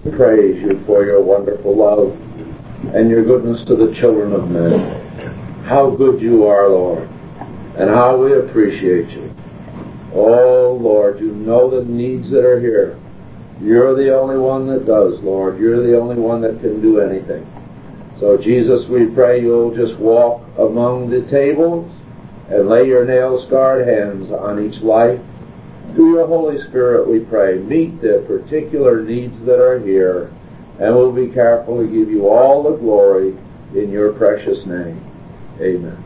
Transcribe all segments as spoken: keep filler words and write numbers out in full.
praise you for your wonderful love and your goodness to the children of men. How good you are, Lord, and how we appreciate you. Oh, Lord, you know the needs that are here. You're the only one that does, Lord. You're the only one that can do anything. So, Jesus, we pray you'll just walk among the tables and lay your nail-scarred hands on each life. Through your Holy Spirit, we pray, meet the particular needs that are here, and we'll be careful to give you all the glory in your precious name. Amen.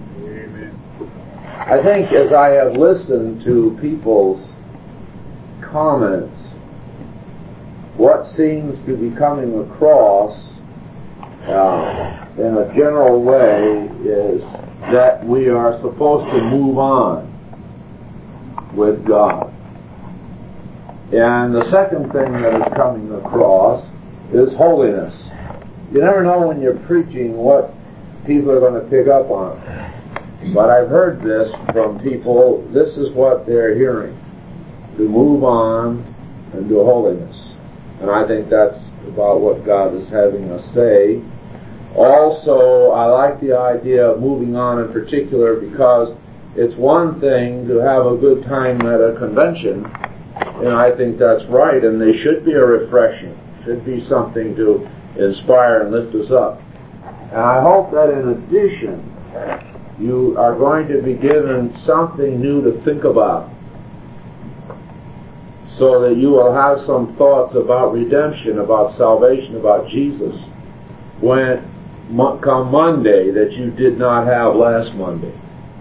Amen. I think as I have listened to people's comments, what seems to be coming across uh, in a general way is that we are supposed to move on with God. And the second thing that is coming across is holiness. You never know when you're preaching what people are going to pick up on. But I've heard this from people, this is what they're hearing, to move on and do holiness. And I think that's about what God is having us say. Also, I like the idea of moving on in particular because it's one thing to have a good time at a convention, and I think that's right, and they should be a refreshing, should be something to inspire and lift us up. And I hope that in addition, you are going to be given something new to think about, so that you will have some thoughts about redemption, about salvation, about Jesus, when come Monday that you did not have last Monday.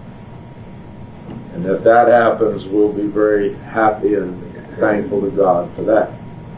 And if that happens, we'll be very happy and thankful to God for that.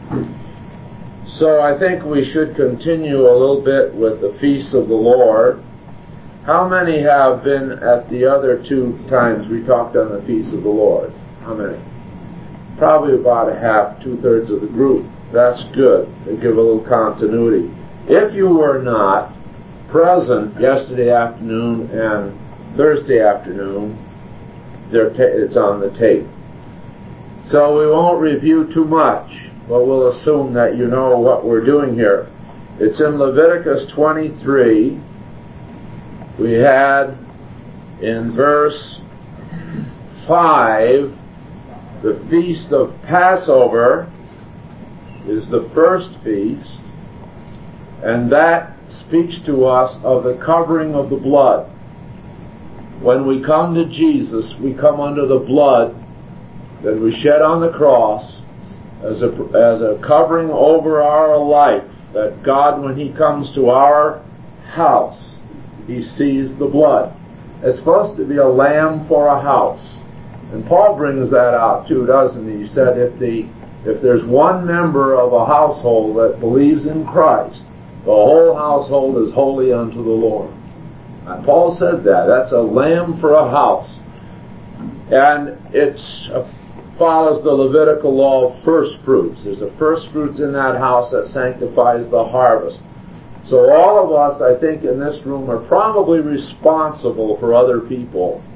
So I think we should continue a little bit with the feasts of the Lord. How many have been at the other two times we talked on the feasts of the Lord? How many? Probably about a half, two-thirds of the group. That's good. They give a little continuity. If you were not present yesterday afternoon and Thursday afternoon, it's on the tape. So we won't review too much, but we'll assume that you know what we're doing here. It's in Leviticus twenty-three. We had in verse five, the feast of Passover is the first feast, and that speaks to us of the covering of the blood. When we come to Jesus, we come under the blood that we shed on the cross as a, as a covering over our life, that God, when He comes to our house, He sees the blood. It's supposed to be a lamb for a house. And Paul brings that out too, doesn't he? He said if the if there's one member of a household that believes in Christ, the whole household is holy unto the Lord. And Paul said that. That's a lamb for a house. And it uh, follows the Levitical law of first fruits. There's a first fruits in that house that sanctifies the harvest. So all of us, I think, in this room are probably responsible for other people.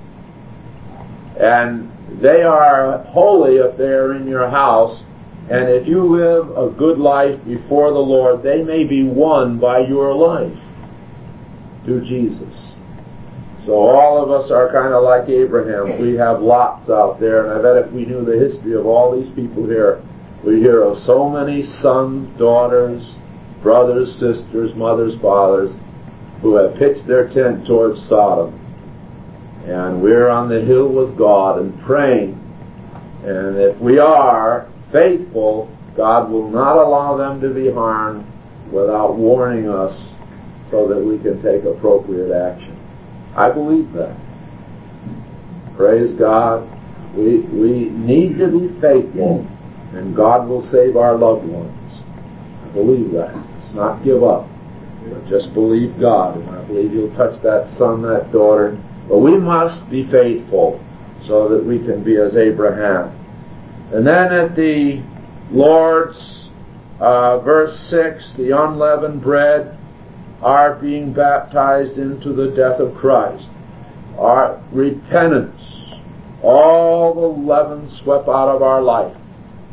And they are holy if they are in your house. And if you live a good life before the Lord, they may be won by your life to Jesus. So all of us are kind of like Abraham. We have lots out there, and I bet if we knew the history of all these people here, we hear of so many sons, daughters, brothers, sisters, mothers, fathers, who have pitched their tent towards Sodom. And we're on the hill with God and praying. And if we are faithful, God will not allow them to be harmed without warning us so that we can take appropriate action. I believe that. Praise God. We, we need to be faithful, and God will save our loved ones. I believe that. Let's not give up, but just believe God, and I believe He'll touch that son, that daughter. But we must be faithful so that we can be as Abraham. And then at the Lord's, uh, verse six, the unleavened bread, our being baptized into the death of Christ, our repentance, all the leaven swept out of our life.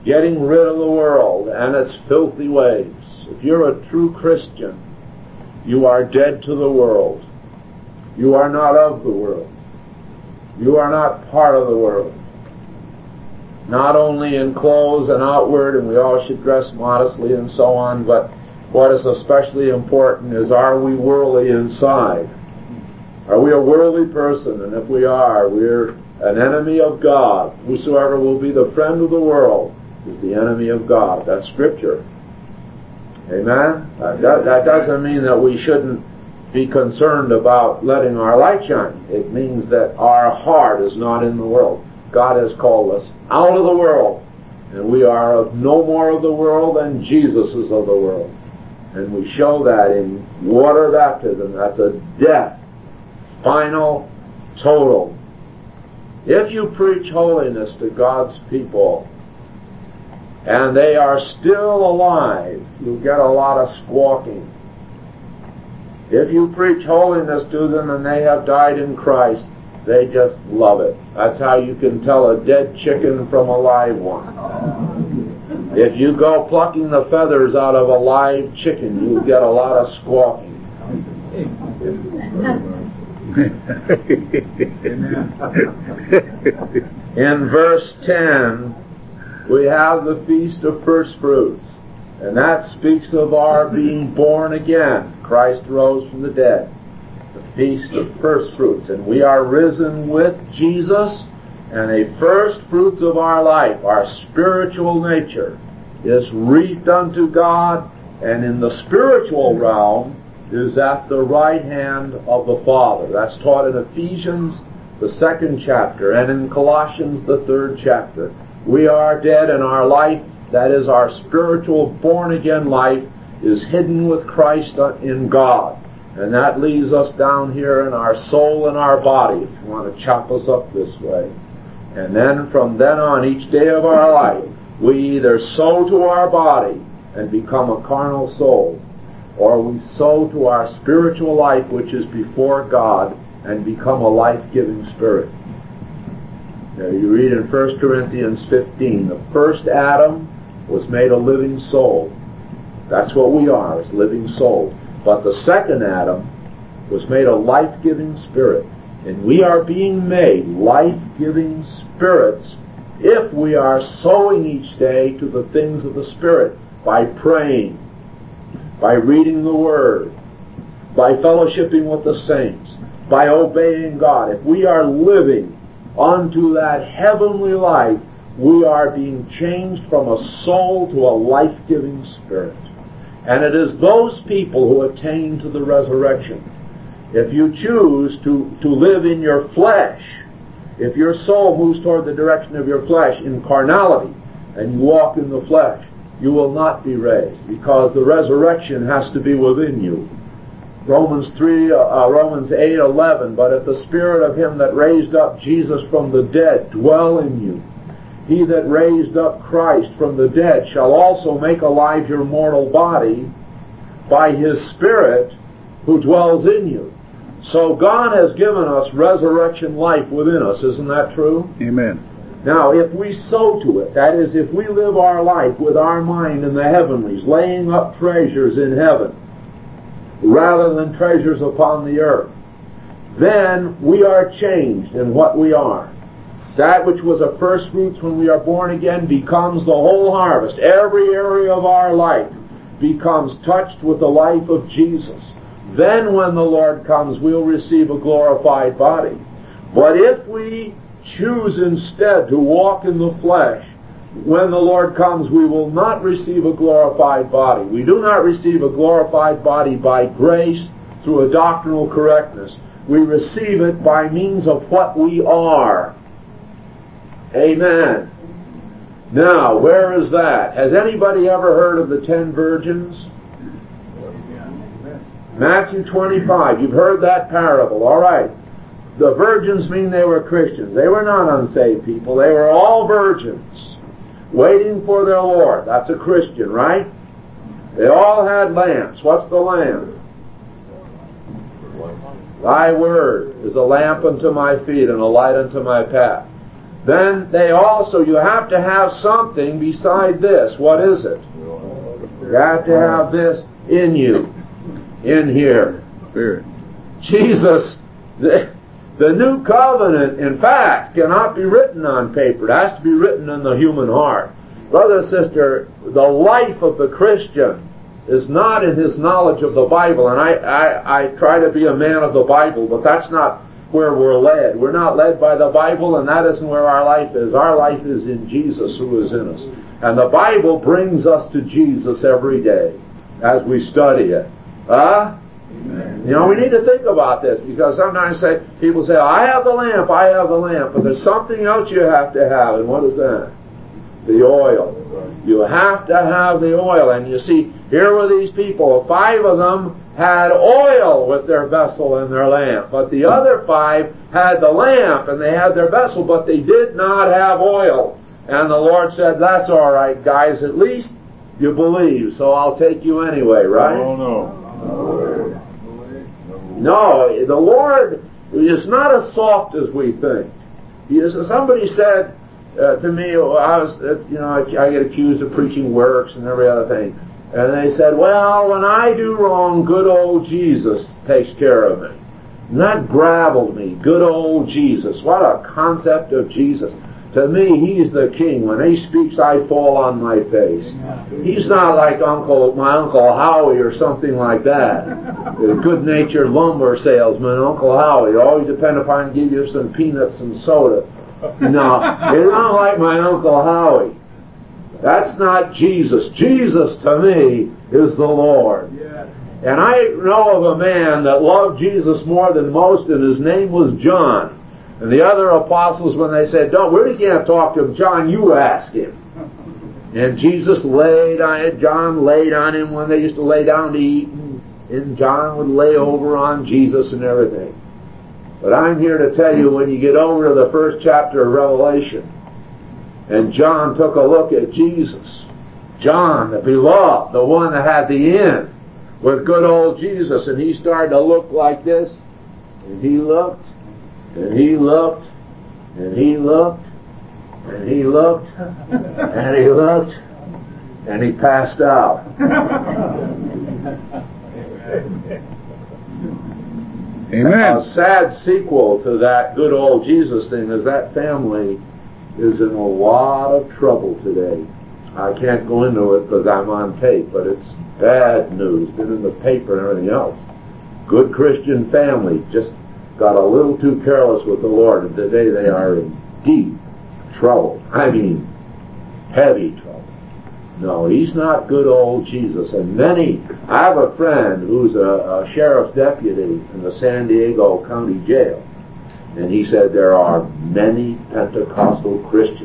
getting rid of the world and its filthy ways. If you're a true Christian, you are dead to the world. You are not of the world. You are not part of the world. Not only in clothes and outward, and we all should dress modestly and so on, but what is especially important is, are we worldly inside? Are we a worldly person? And if we are, we're an enemy of God. Whosoever will be the friend of the world is the enemy of God. That's Scripture. Amen? That, that doesn't mean that we shouldn't be concerned about letting our light shine. It means that our heart is not in the world. God has called us out of the world, and we are of no more of the world than Jesus is of the world. And we show that in water baptism. That's a death, final, total. If you preach holiness to God's people and they are still alive, you'll get a lot of squawking. If you preach holiness to them and they have died in Christ, they just love it. That's how you can tell a dead chicken from a live one. If you go plucking the feathers out of a live chicken, you'll get a lot of squawking. In verse ten, we have the Feast of First Fruits, and that speaks of our being born again. Christ rose from the dead. The Feast of First Fruits, and we are risen with Jesus, and a first fruits of our life, our spiritual nature, is wreathed unto God, and in the spiritual realm is at the right hand of the Father. That's taught in Ephesians, the second chapter, and in Colossians, the third chapter. We are dead, and our life, that is our spiritual born-again life, is hidden with Christ in God. And that leaves us down here in our soul and our body, if you want to chop us up this way. And then from then on, each day of our life, we either sow to our body and become a carnal soul, or we sow to our spiritual life, which is before God, and become a life-giving spirit. Now you read in First Corinthians fifteen, the first Adam was made a living soul. That's what we are, as living souls. But the second Adam was made a life-giving spirit. And we are being made life-giving spirits if we are sowing each day to the things of the Spirit by praying, by reading the Word, by fellowshipping with the saints, by obeying God. If we are living unto that heavenly life, we are being changed from a soul to a life-giving spirit. And it is those people who attain to the resurrection. If you choose to, to live in your flesh, if your soul moves toward the direction of your flesh in carnality, and you walk in the flesh, you will not be raised, because the resurrection has to be within you. Romans three, uh, Romans eight eleven, but if the Spirit of Him that raised up Jesus from the dead dwell in you, He that raised up Christ from the dead shall also make alive your mortal body by His Spirit who dwells in you. So God has given us resurrection life within us. Isn't that true? Amen. Now, if we sow to it, that is, if we live our life with our mind in the heavenlies, laying up treasures in heaven, rather than treasures upon the earth, then we are changed in what we are. That which was a first fruits when we are born again becomes the whole harvest. Every area of our life becomes touched with the life of Jesus. Then when the Lord comes, we'll receive a glorified body. But if we choose instead to walk in the flesh, when the Lord comes, we will not receive a glorified body. We do not receive a glorified body by grace through a doctrinal correctness. We receive it by means of what we are. Amen. Now, where is that? Has anybody ever heard of the ten virgins? Matthew twenty-five. You've heard that parable. All right. The virgins mean they were Christians. They were not unsaved people. They were all virgins, waiting for their Lord. That's a Christian, right? They all had lamps. What's the lamp? Thy word is a lamp unto my feet and a light unto my path. then they also, you have to have something beside this. What is it? You have to have this in you, in here. Spirit. Jesus, the, the new covenant, in fact, cannot be written on paper. It has to be written in the human heart. Brother and sister, the life of the Christian is not in his knowledge of the Bible. And I, I, I try to be a man of the Bible, but that's not where we're led. We're not led by the Bible, and that isn't where our life is. Our life is in Jesus who is in us. And the Bible brings us to Jesus every day as we study it. Huh? Amen. You know, we need to think about this, because sometimes say, people say, I have the lamp, I have the lamp, but there's something else you have to have, and what is that? The oil. You have to have the oil. And you see, here were these people, five of them had oil with their vessel and their lamp, but the other five had the lamp and they had their vessel, but they did not have oil. And the Lord said, that's all right, guys, at least you believe, so I'll take you anyway, right? Oh, no. No, the Lord is not as soft as we think. He is, somebody said uh, to me, I was, uh, you know, I, I get accused of preaching works and every other thing. And they said, well, when I do wrong, good old Jesus takes care of me. And that gravelled me, good old Jesus. What a concept of Jesus. To me, he's the king. When he speaks, I fall on my face. He's not like Uncle, my Uncle Howie or something like that. The good-natured lumber salesman, Uncle Howie, always depend upon give you some peanuts and soda. No, it's not like my Uncle Howie. That's not Jesus. Jesus, to me, is the Lord. Yeah. And I know of a man that loved Jesus more than most, and his name was John. And the other apostles, when they said, don't, we can't talk to him, John, you ask him. And Jesus laid on it, John laid on him when they used to lay down to eat, and John would lay over on Jesus and everything. But I'm here to tell you, when you get over to the first chapter of Revelation, and John took a look at Jesus, John, the beloved, the one that had the end with good old Jesus, and he started to look like this, and he looked, and he looked, and he looked, and he looked, and he looked, and he passed out. Amen. A sad sequel to that good old Jesus thing is that family is in a lot of trouble today. I can't go into it because I'm on tape, but it's bad news. Been in the paper and everything else. Good Christian family just got a little too careless with the Lord, and today they are in deep trouble. I mean, heavy trouble. No, he's not good old Jesus. And many, I have a friend who's a, a sheriff's deputy in the San Diego County Jail, and he said there are many Pentecostal Christians.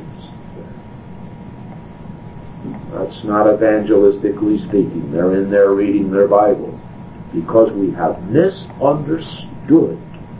That's not evangelistically speaking. They're in there reading their Bible because we have misunderstood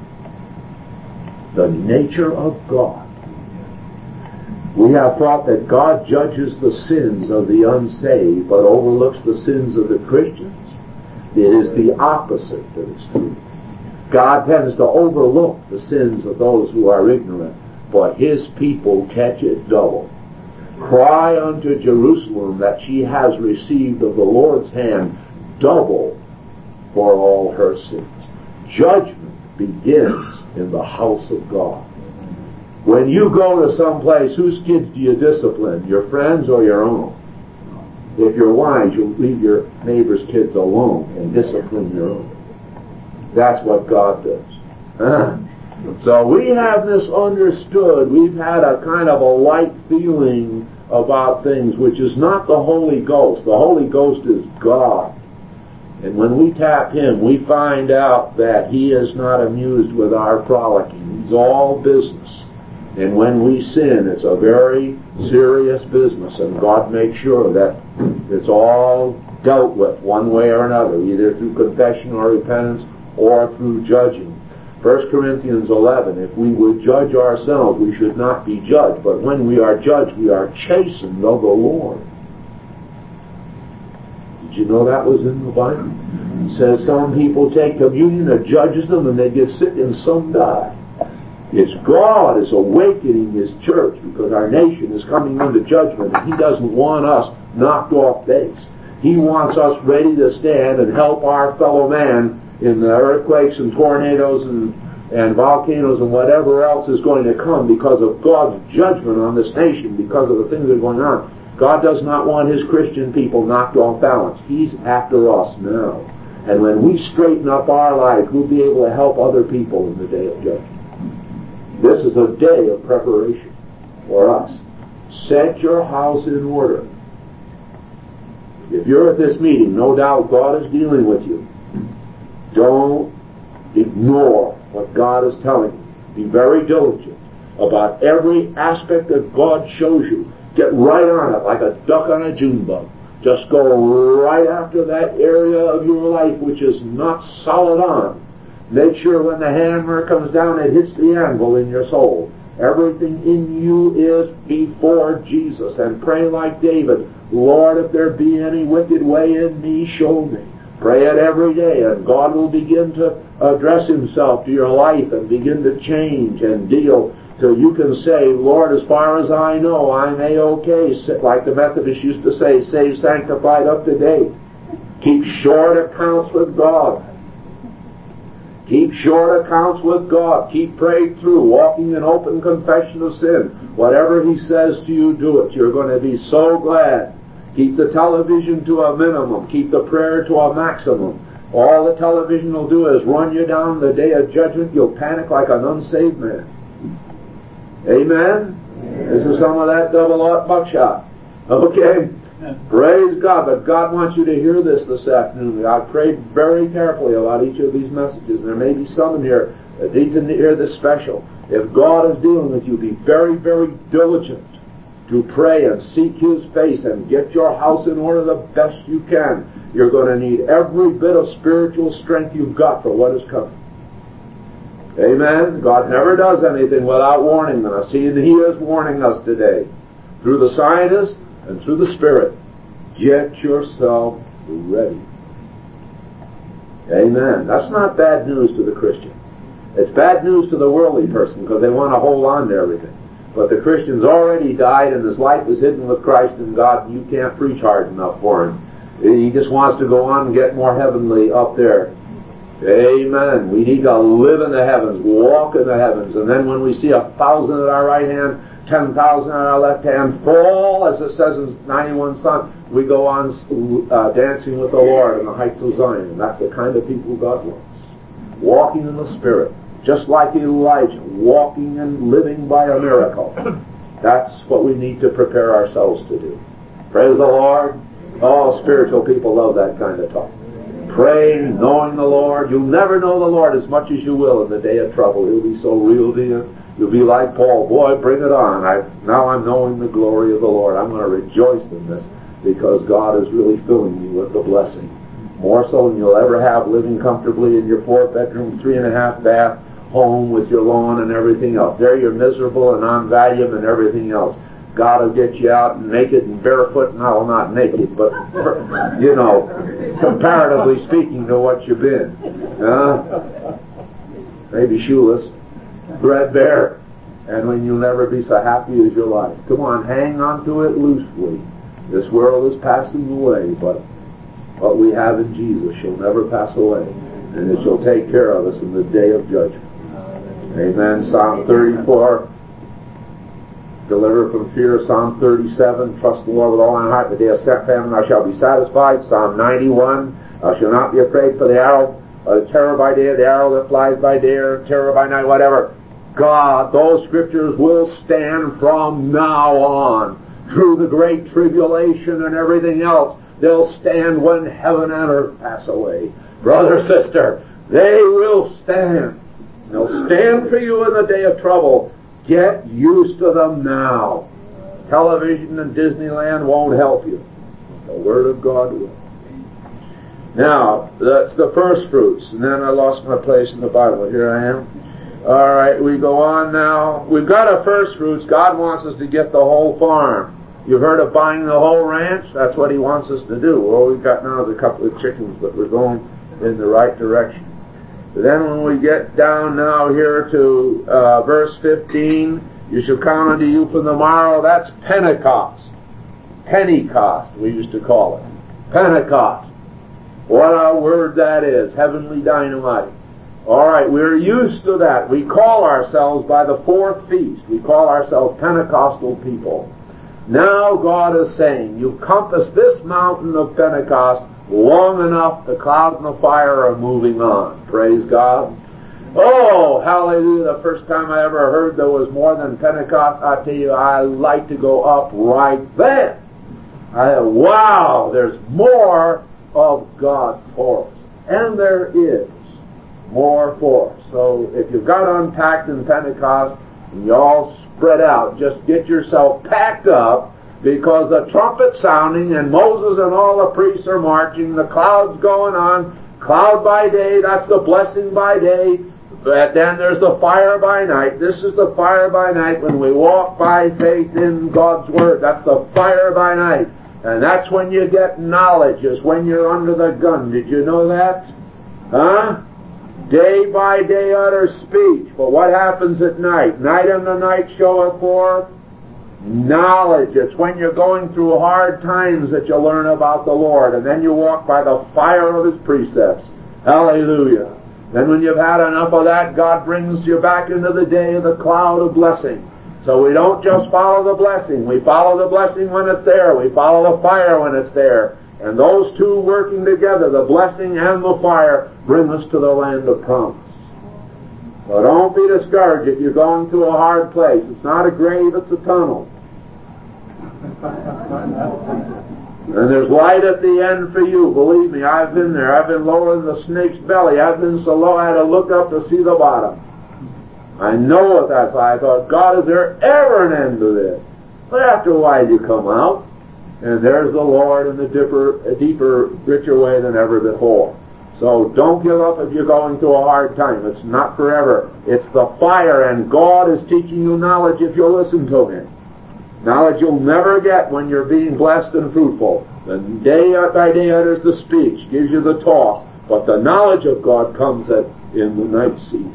the nature of God. We have thought that God judges the sins of the unsaved but overlooks the sins of the Christians. It is the opposite that is true. God tends to overlook the sins of those who are ignorant, but his people catch it double. Cry unto Jerusalem that she has received of the Lord's hand double for all her sins. Judgment begins in the house of God. When you go to some place, whose kids do you discipline? Your friends or your own? If you're wise, you'll leave your neighbor's kids alone and discipline your own. That's what God does. Huh? So we have misunderstood. We've had a kind of a light feeling about things, which is not the Holy Ghost. The Holy Ghost is God. And when we tap him, we find out that he is not amused with our frolicking. He's all business. And when we sin, it's a very serious business, and God makes sure that it's all dealt with one way or another, either through confession or repentance or through judging. First Corinthians eleven, if we would judge ourselves, we should not be judged. But when we are judged, we are chastened of the Lord. Did you know that was in the Bible? It says some people take communion, it judges them, and they get sick, and some die. It's God is awakening His church because our nation is coming under judgment, and He doesn't want us knocked off base. He wants us ready to stand and help our fellow man in the earthquakes and tornadoes and, and volcanoes and whatever else is going to come because of God's judgment on this nation, because of the things that are going on. God does not want His Christian people knocked off balance. He's after us now. And when we straighten up our lives, we'll be able to help other people in the day of judgment. This is a day of preparation for us. Set your house in order. If you're at this meeting, no doubt God is dealing with you. Don't ignore what God is telling you. Be very diligent about every aspect that God shows you. Get right on it like a duck on a June bug. Just go right after that area of your life which is not solid on. Make sure when the hammer comes down, it hits the anvil in your soul. Everything in you is before Jesus. And pray like David, Lord, if there be any wicked way in me, show me. Pray it every day, and God will begin to address Himself to your life and begin to change and deal till you can say, Lord, as far as I know, I'm A-OK. Like the Methodists used to say, saved, sanctified, up to date. Keep short accounts with God. Keep short accounts with God. Keep prayed through, walking in open confession of sin. Whatever He says to you, do it. You're going to be so glad. Keep the television to a minimum. Keep the prayer to a maximum. All the television will do is run you down the day of judgment. You'll panic like an unsaved man. Amen? This is some of that double-aught buckshot. Okay? Praise God. But God wants you to hear this this afternoon. I prayed very carefully about each of these messages. There may be some in here that need to hear this special. If God is dealing with you, be very, very diligent to pray and seek His face and get your house in order the best you can. You're going to need every bit of spiritual strength you've got for what is coming. Amen? God never does anything without warning us. He, he is warning us today through the scientists and through the Spirit. Get yourself ready. Amen. That's not bad news to the Christian. It's bad news to the worldly person because they want to hold on to everything. But the Christian's already died and his life is hidden with Christ in God, and you can't preach hard enough for him. He just wants to go on and get more heavenly up there. Amen. We need to live in the heavens, walk in the heavens, and then when we see a thousand at our right hand, ten thousand at our left hand, fall, as it says in ninety-one Psalm, we go on uh, dancing with the Lord in the heights of Zion. That's the kind of people God wants. Walking in the Spirit. Just like Elijah, walking and living by a miracle. That's what we need to prepare ourselves to do. Praise the Lord. All spiritual people love that kind of talk. Praying, knowing the Lord. You'll never know the Lord as much as you will in the day of trouble. He'll be so real to you. You'll be like Paul. Boy, bring it on. I, now I'm knowing the glory of the Lord. I'm going to rejoice in this because God is really filling me with the blessing. More so than you'll ever have living comfortably in your four-bedroom, three-and-a-half bath home with your lawn and everything else. There you're miserable and on Valium and everything else. God will get you out naked and barefoot, and well, not naked, but, you know, comparatively speaking to what you've been. Uh, maybe shoeless, threadbare, and when you'll never be so happy as your life. Come on, hang on to it loosely. This world is passing away, but what we have in Jesus shall never pass away, and it shall take care of us in the day of judgment. Amen. Psalm thirty-four, deliver from fear. Psalm thirty-seven, trust the Lord with all thine heart. The day of famine thou shalt be satisfied. Psalm ninety-one, thou shalt not be afraid for the arrow, or the terror by day, the arrow that flies by day, or terror by night, whatever. God, those scriptures will stand from now on. Through the great tribulation and everything else, they'll stand when heaven and earth pass away. Brother, sister, they will stand. They'll stand for you in the day of trouble. Get used to them now. Television and Disneyland won't help you. The Word of God will. Now, that's the first fruits. And then I lost my place in the Bible. Here I am. All right, we go on now. We've got our first fruits. God wants us to get the whole farm. You've heard of buying the whole ranch? That's what He wants us to do. All we've got now is a couple of chickens, but we're going in the right direction. Then when we get down now here to uh, verse fifteen, you shall count unto you from the morrow, that's Pentecost. Pentecost, we used to call it. Pentecost. What a word that is. Heavenly dynamite. All right, we're used to that. We call ourselves by the fourth feast. We call ourselves Pentecostal people. Now God is saying, you've compassed this mountain of Pentecost long enough. The cloud and the fire are moving on. Praise God. Oh, hallelujah. The first time I ever heard there was more than Pentecost, I tell you, I like to go up right then. I, wow, there's more of God for us. And there is more for us. So if you've got unpacked in Pentecost and you all spread out, just get yourself packed up, because the trumpet's sounding and Moses and all the priests are marching, the cloud's going on, cloud by day, that's the blessing by day, but then there's the fire by night. This is the fire by night when we walk by faith in God's Word. That's the fire by night. And that's when you get knowledge, is when you're under the gun. Did you know that? Huh? Day by day utter speech. But what happens at night? Night and the night showeth forth knowledge. It's when you're going through hard times that you learn about the Lord. And then you walk by the fire of His precepts. Hallelujah. Then when you've had enough of that, God brings you back into the day of the cloud of blessing. So we don't just follow the blessing. We follow the blessing when it's there. We follow the fire when it's there. And those two working together, the blessing and the fire, bring us to the land of promise. So don't be discouraged if you're going through a hard place. It's not a grave, it's a tunnel. And there's light at the end for you. Believe me, I've been there. I've been lower than the snake's belly. I've been so low I had to look up to see the bottom. I know what that's like. I thought, God, is there ever an end to this? But after a while you come out, and there's the Lord in a deeper, a deeper, richer way than ever before. So don't give up if you're going through a hard time. It's not forever. It's the fire, and God is teaching you knowledge if you'll listen to Him. Knowledge you'll never get when you're being blessed and fruitful. The day by day utters the speech, gives you the talk, but the knowledge of God comes at, in the night season.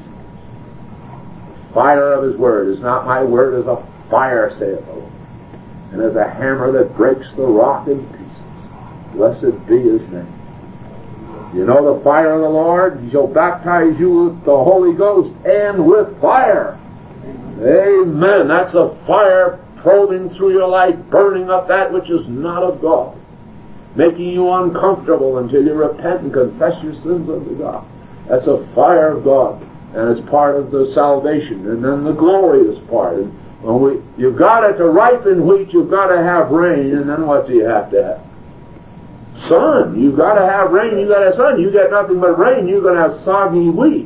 Fire of His Word is not my word, as a fire, saith the Lord, and as a hammer that breaks the rock in pieces. Blessed be His name. You know the fire of the Lord? He shall baptize you with the Holy Ghost and with fire. Amen. That's a fire probing through your life, burning up that which is not of God, making you uncomfortable until you repent and confess your sins unto God. That's a fire of God. And it's part of the salvation. And then the glorious part. And when we, you've got it to ripen wheat, you've got to have rain. And then what do you have to have? Sun. You've got to have rain, you've got to have sun. You get nothing but rain, you're going to have soggy wheat.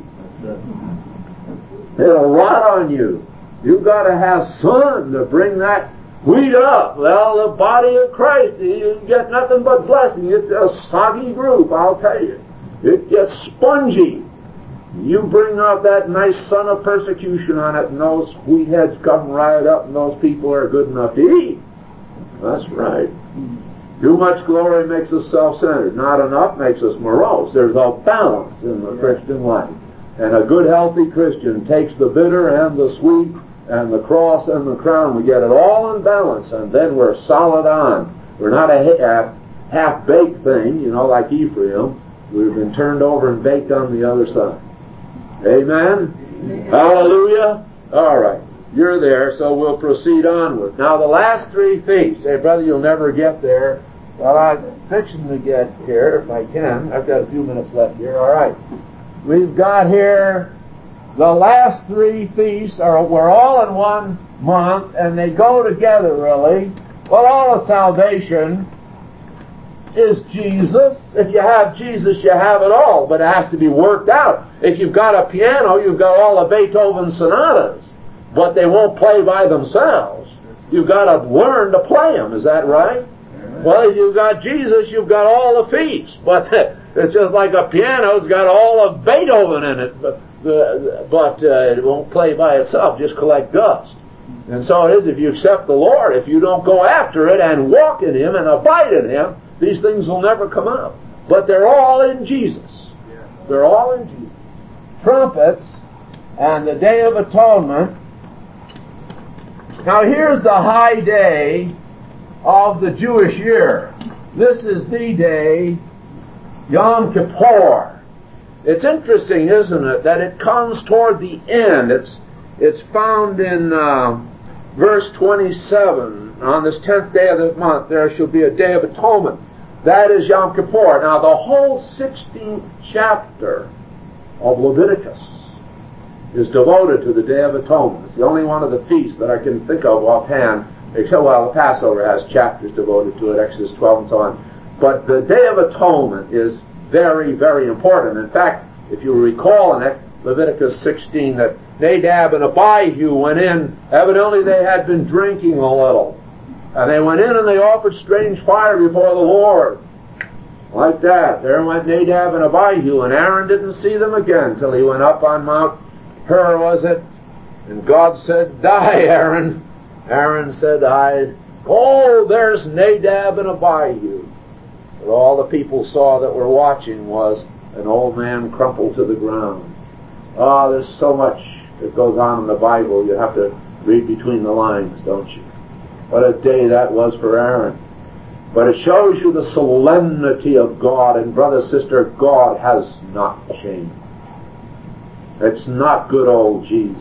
It'll rot on you. You've got to have sun to bring that wheat up. Well, the body of Christ, you get nothing but blessing. It's a soggy group, I'll tell you. It gets spongy. You bring out that nice sun of persecution on it, and those wheat heads come right up, and those people are good enough to eat. That's right. Too much glory makes us self-centered. Not enough makes us morose. There's a balance in the Christian life. And a good, healthy Christian takes the bitter and the sweet and the cross and the crown. We get it all in balance, and then we're solid on. We're not a half-baked thing, you know, like Ephraim. We've been turned over and baked on the other side. Amen? Amen. Hallelujah? All right. You're there, so we'll proceed onward. Now, the last three feasts. Hey, brother, you'll never get there. Well, I'm fixing to get here, if I can. I've got a few minutes left here. All right. We've got here the last three feasts. Are we're all in one month, and they go together, really. Well, all of salvation is Jesus. If you have Jesus, you have it all, but it has to be worked out. If you've got a piano, you've got all the Beethoven sonatas, but they won't play by themselves. You've got to learn to play them. Is that right? Well, if you've got Jesus, you've got all the feasts, but it's just like a piano's got all of Beethoven in it, but, uh, but uh, it won't play by itself, just collect dust. And so it is if you accept the Lord. If you don't go after it and walk in Him and abide in Him, these things will never come out. But they're all in Jesus. They're all in Jesus. trumpets and the Day of Atonement. Now here's the high day of the Jewish year. This is the day, Yom Kippur. It's interesting, isn't it, that it comes toward the end. It's it's found in uh, verse twenty-seven. On this tenth day of the month, there shall be a Day of Atonement. That is Yom Kippur. Now, the whole sixteenth chapter of Leviticus is devoted to the Day of Atonement. It's the only one of the feasts that I can think of offhand, except, well, the Passover has chapters devoted to it, Exodus twelve and so on. But the Day of Atonement is very, very important. In fact, if you recall in Leviticus sixteen, that Nadab and Abihu went in, evidently they had been drinking a little. And they went in and they offered strange fire before the Lord. Like that. There went Nadab and Abihu, and Aaron didn't see them again till he went up on Mount Hur, was it? And God said, "Die, Aaron." Aaron said, "I, oh, there's Nadab and Abihu." But all the people saw that were watching was an old man crumpled to the ground. Ah, oh, there's so much that goes on in the Bible. You have to read between the lines, don't you? What a day that was for Aaron. But it shows you the solemnity of God. And brother, sister, God has not changed. It's not good old Jesus.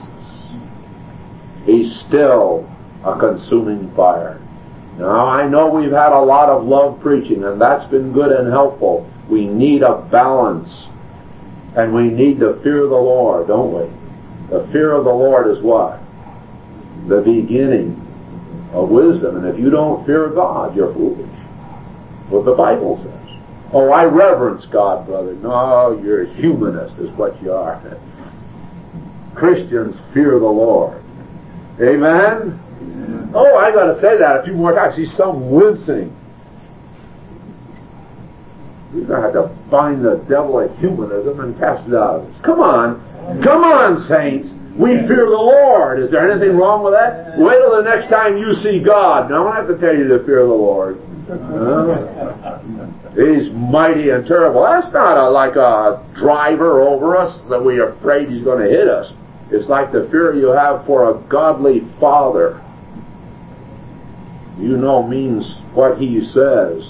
He's still a consuming fire. Now, I know we've had a lot of love preaching, and that's been good and helpful. We need a balance. And we need to fear the Lord, don't we? The fear of the Lord is what? The beginning of wisdom. And if you don't fear God, you're foolish. What the Bible says. Oh, I reverence God, brother. No, you're a humanist is what you are. Christians fear the Lord. Amen? Amen. Oh, I got to say that a few more times. See some wincing. We're going to have to bind the devil at humanism and cast it out of us. Come on. Come on, saints. We fear the Lord. Is there anything wrong with that? Wait till the next time you see God. No, I don't have to tell you to fear the Lord. Uh, he's mighty and terrible. That's not a, like a driver over us that we are afraid he's going to hit us. It's like the fear you have for a godly father. You know means what he says.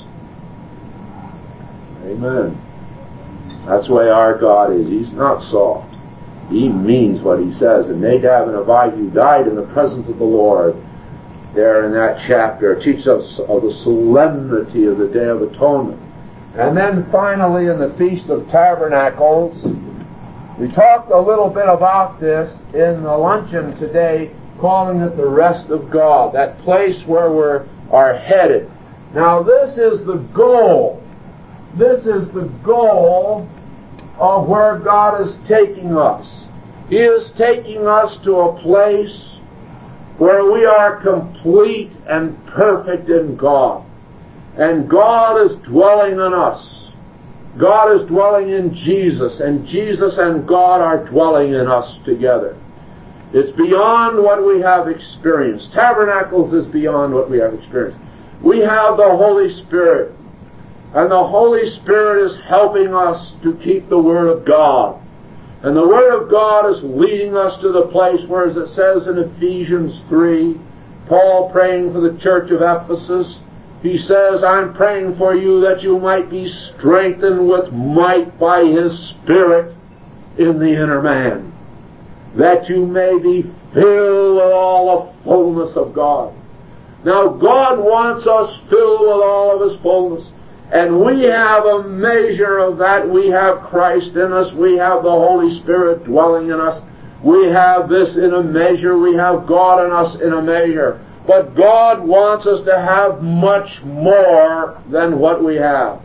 Amen. That's the way our God is. He's not soft. He means what he says. And Nadab and Abihu died in the presence of the Lord. There in that chapter, it teaches us of the solemnity of the Day of Atonement. And then finally in the Feast of Tabernacles, we talked a little bit about this in the luncheon today, calling it the rest of God, that place where we are headed. Now this is the goal. This is the goal of where God is taking us. He is taking us to a place where we are complete and perfect in God. And God is dwelling in us. God is dwelling in Jesus, and Jesus and God are dwelling in us together. It's beyond what we have experienced. Tabernacles is beyond what we have experienced. We have the Holy Spirit. And the Holy Spirit is helping us to keep the Word of God. And the Word of God is leading us to the place where, as it says in Ephesians three, Paul praying for the church of Ephesus, he says, "I'm praying for you that you might be strengthened with might by His Spirit in the inner man, that you may be filled with all the fullness of God." Now, God wants us filled with all of His fullness. And we have a measure of that. We have Christ in us. We have the Holy Spirit dwelling in us. We have this in a measure. We have God in us in a measure. But God wants us to have much more than what we have.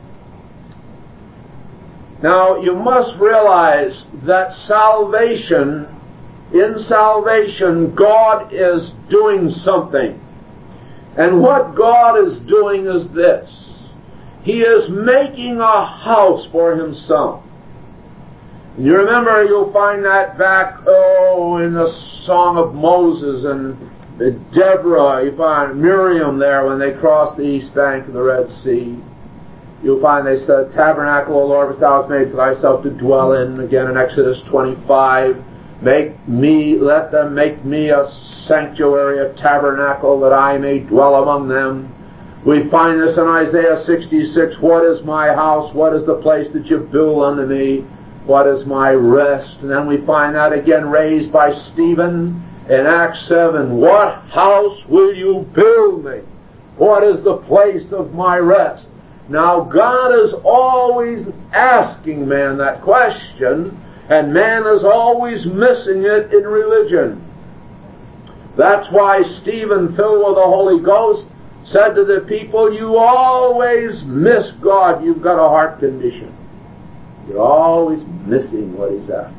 Now, you must realize that salvation, in salvation, God is doing something. And what God is doing is this. He is making a house for Himself. And you remember, you'll find that back, oh, in the Song of Moses and Deborah, you find Miriam there when they crossed the east bank of the Red Sea. You'll find they said, tabernacle, O Lord, which thou hast made for thyself to dwell in. Again in Exodus twenty-five. Make me, let them make me a sanctuary, a tabernacle, that I may dwell among them. We find this in Isaiah sixty-six. What is my house? What is the place that you build unto me? What is my rest? And then we find that again raised by Stephen in Acts seven. What house will you build me? What is the place of my rest? Now God is always asking man that question, and man is always missing it in religion. That's why Stephen, filled with the Holy Ghost, said to the people, you always miss God. You've got a heart condition. You're always missing what He's after.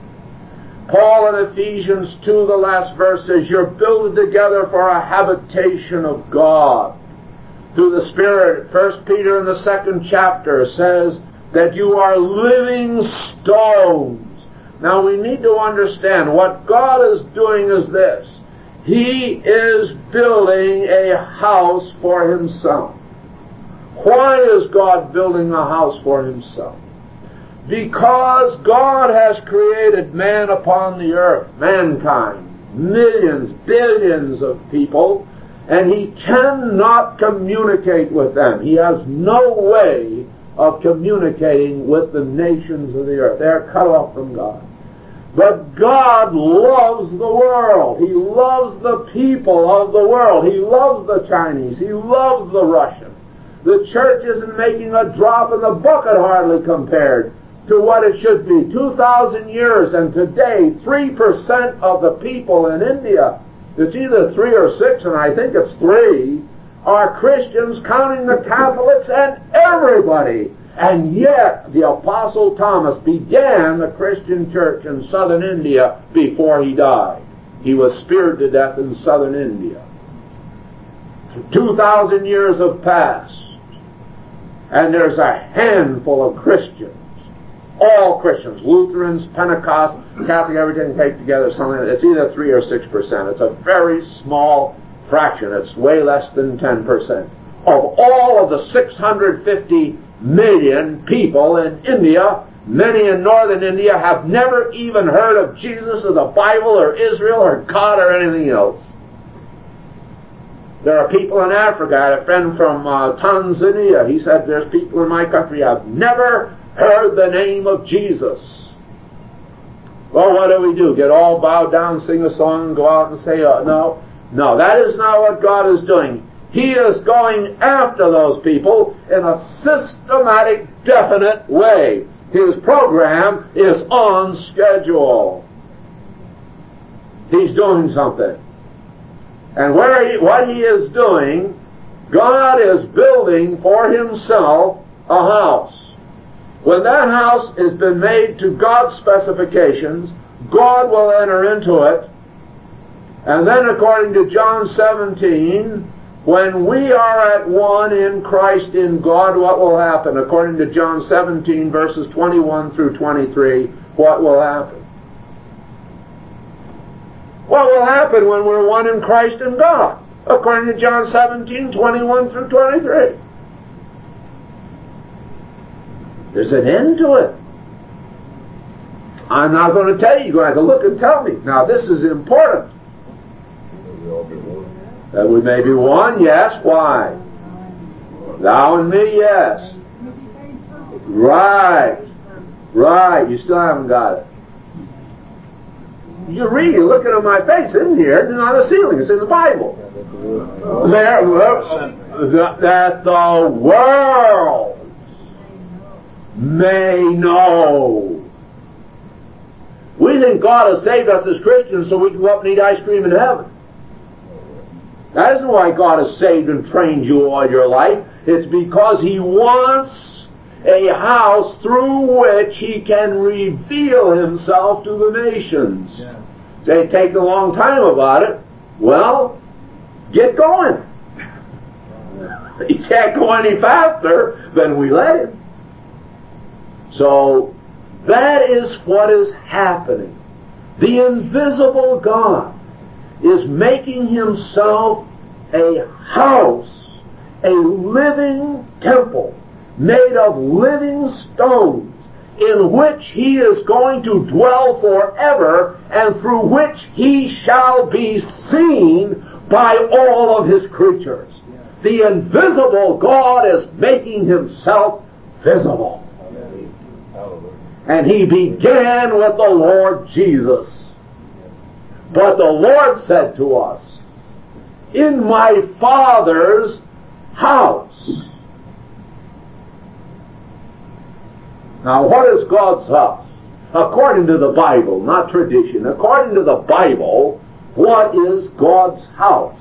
Paul in Ephesians two, the last verse, says, you're built together for a habitation of God through the Spirit. First Peter in the second chapter says that you are living stones. Now we need to understand what God is doing is this. He is building a house for Himself. Why is God building a house for Himself? Because God has created man upon the earth, mankind, millions, billions of people, and He cannot communicate with them. He has no way of communicating with the nations of the earth. They are cut off from God. But God loves the world. He loves the people of the world. He loves the Chinese. He loves the Russian. The church isn't making a drop in the bucket hardly compared to what it should be. two thousand years, and today three percent of the people in India, it's either three or six, and I think it's three, are Christians, counting the Catholics and everybody. And yet, the Apostle Thomas began the Christian church in southern India before he died. He was speared to death in southern India. Two thousand years have passed, and there's a handful of Christians. All Christians, Lutherans, Pentecost, Catholic, everything take together, something. It's either three or six percent. It's a very small fraction. It's way less than ten percent of all of the six hundred fifty million people in India. Many in northern India have never even heard of Jesus or the Bible or Israel or God or anything else. There are people in Africa. I had a friend from uh, Tanzania. He said, there's people in my country who have never heard the name of Jesus. Well, what do we do? Get all bowed down, sing a song, and go out and say, uh, no. No, that is not what God is doing. He is going after those people in a systematic, definite way. His program is on schedule. He's doing something. And where he, what he is doing, God is building for Himself a house. When that house has been made to God's specifications, God will enter into it. And then according to John seventeen, when we are at one in Christ in God, what will happen? According to John seventeen, verses twenty-one through twenty-three, what will happen? What will happen when we're one in Christ in God? According to John seventeen, twenty-one through twenty-three. There's an end to it. I'm not going to tell you. You're going to have to look and tell me. Now, this is important. That we may be one, yes. Why? Thou and me, yes. Right. Right. You still haven't got it. You read, you're looking at my face. It's in here. It's on the ceiling. It's in the Bible. There, that the world may know. We think God has saved us as Christians so we can go up and eat ice cream in heaven. That isn't why God has saved and trained you all your life. It's because He wants a house through which He can reveal Himself to the nations. Yeah. They take a long time about it. Well, get going. He can't go any faster than we let Him. So, that is what is happening. The invisible God is making Himself a house, a living temple, made of living stones, in which he is going to dwell forever, and through which he shall be seen by all of his creatures. The invisible God is making himself visible. And he began with the Lord Jesus. But the Lord said to us, in my Father's house. Now, what is God's house? According to the Bible, not tradition, according to the Bible, what is God's house?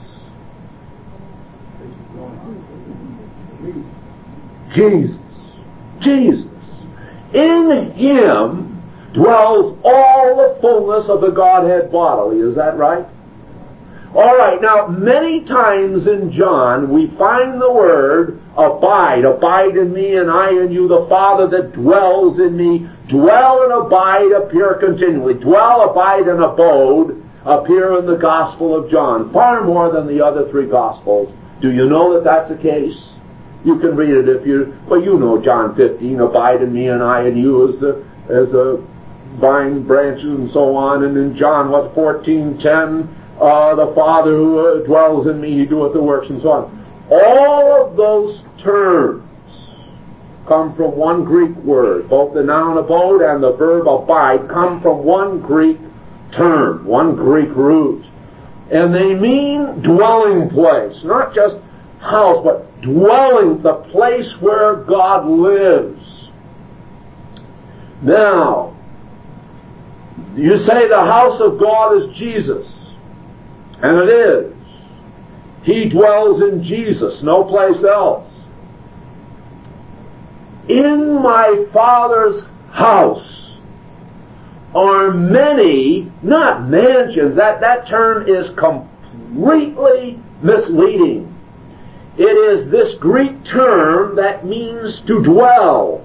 Jesus. Jesus. In him dwells all the fullness of the Godhead bodily. Is that right? All right. Now, many times in John, we find the word abide. Abide in me and I in you. The Father that dwells in me. Dwell and abide appear continually. Dwell, abide, and abode appear in the Gospel of John. Far more than the other three Gospels. Do you know that that's the case? You can read it if you, well, you know John fifteen, abide in me and I in you as the, as the vine branches and so on. And in John, what, fourteen ten, uh, the Father who uh, dwells in me, he doeth the works and so on. All of those terms come from one Greek word. Both the noun abode and the verb abide come from one Greek term, one Greek root. And they mean dwelling place, not just house, but dwelling, the place where God lives. Now, you say the house of God is Jesus, and it is. He dwells in Jesus, no place else. In my Father's house are many, not mansions. That, that term is completely misleading. It is this Greek term that means to dwell.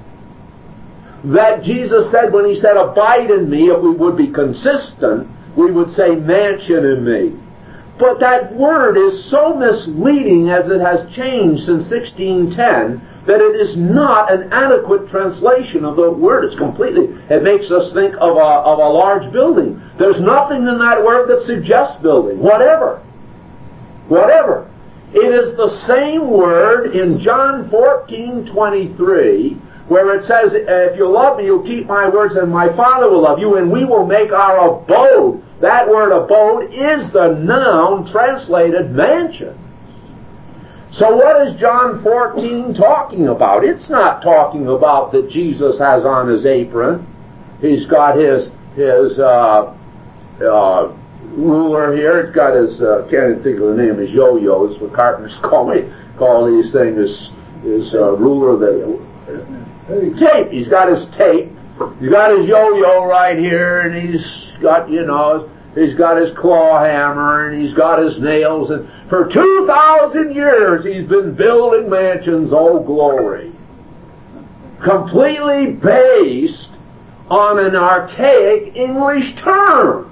That Jesus said when he said, abide in me, if we would be consistent, we would say mansion in me. But that word is so misleading as it has changed since sixteen ten that it is not an adequate translation of the word. It's completely, it makes us think of a, of a large building. There's nothing in that word that suggests building. Whatever. Whatever. It is the same word in John fourteen twenty-three, where it says, if you love me, you'll keep my words, and my Father will love you, and we will make our abode. That word abode is the noun translated mansion. So what is John fourteen talking about? It's not talking about that Jesus has on his apron. He's got his, his, uh, uh, ruler here. It's got his, uh, can't even think of the name, his yo-yos, what carpenters call me, call these things, his uh, ruler that, tape. He's got his tape. He's got his yo-yo right here, and he's got, you know, he's got his claw hammer, and he's got his nails, and for two thousand years he's been building mansions, oh glory. Completely based on an archaic English term.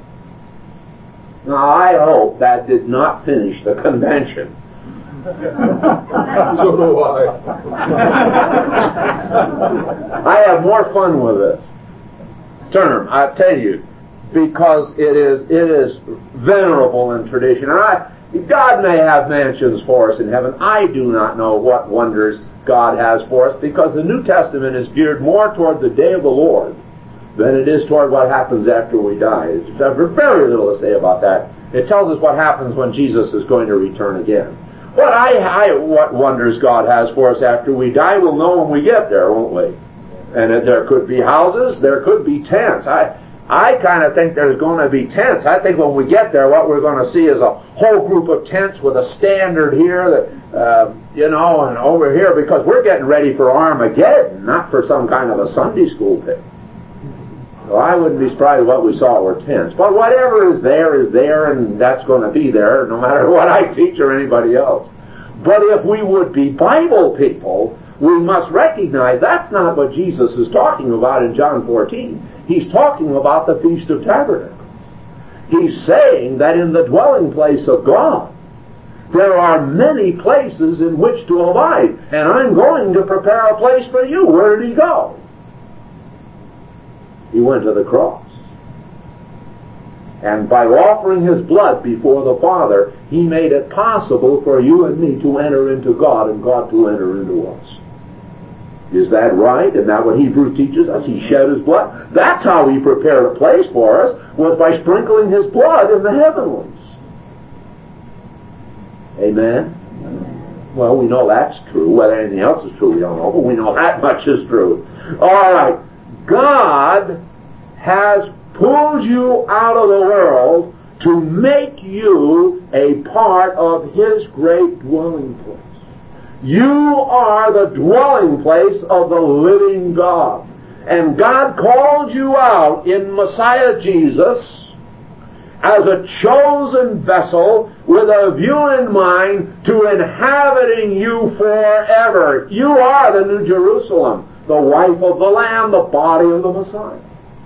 Now, I hope that did not finish the convention. So do I. I have more fun with this term, I tell you, because it is it is venerable in tradition. And I, God may have mansions for us in heaven. I do not know what wonders God has for us, because the New Testament is geared more toward the day of the Lord than it is toward what happens after we die. There's very little to say about that. It tells us what happens when Jesus is going to return again. What I, I what wonders God has for us after we die, we'll know when we get there, won't we? And there could be houses, there could be tents. I I kind of think there's going to be tents. I think when we get there, what we're going to see is a whole group of tents with a standard here, that uh, you know, and over here, because we're getting ready for Armageddon, not for some kind of a Sunday school picnic. Well, I wouldn't be surprised what we saw were tents. But whatever is there is there, and that's going to be there, no matter what I teach or anybody else. But if we would be Bible people, we must recognize that's not what Jesus is talking about in John fourteen. He's talking about the Feast of Tabernacles. He's saying that in the dwelling place of God, There are many places in which to abide, and I'm going to prepare a place for you. Where did he go? He went to the cross. And by offering his blood before the Father, he made it possible for you and me to enter into God and God to enter into us. Is that right? Isn't that what Hebrews teaches us? He shed his blood. That's how he prepared a place for us, was by sprinkling his blood in the heavenlies. Amen? Well, we know that's true. Whether anything else is true, we don't know, but we know that much is true. All right. God has pulled you out of the world to make you a part of his great dwelling place. You are the dwelling place of the living God. And God called you out in Messiah Jesus as a chosen vessel with a view in mind to inhabiting you forever. You are the New Jerusalem, the wife of the Lamb, the body of the Messiah,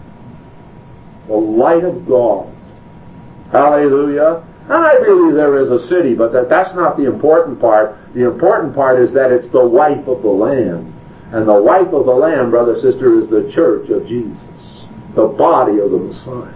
the light of God. Hallelujah. And I believe there is a city, but that, that's not the important part. The important part is that it's the wife of the Lamb. And the wife of the Lamb, brother, sister, is the church of Jesus, the body of the Messiah.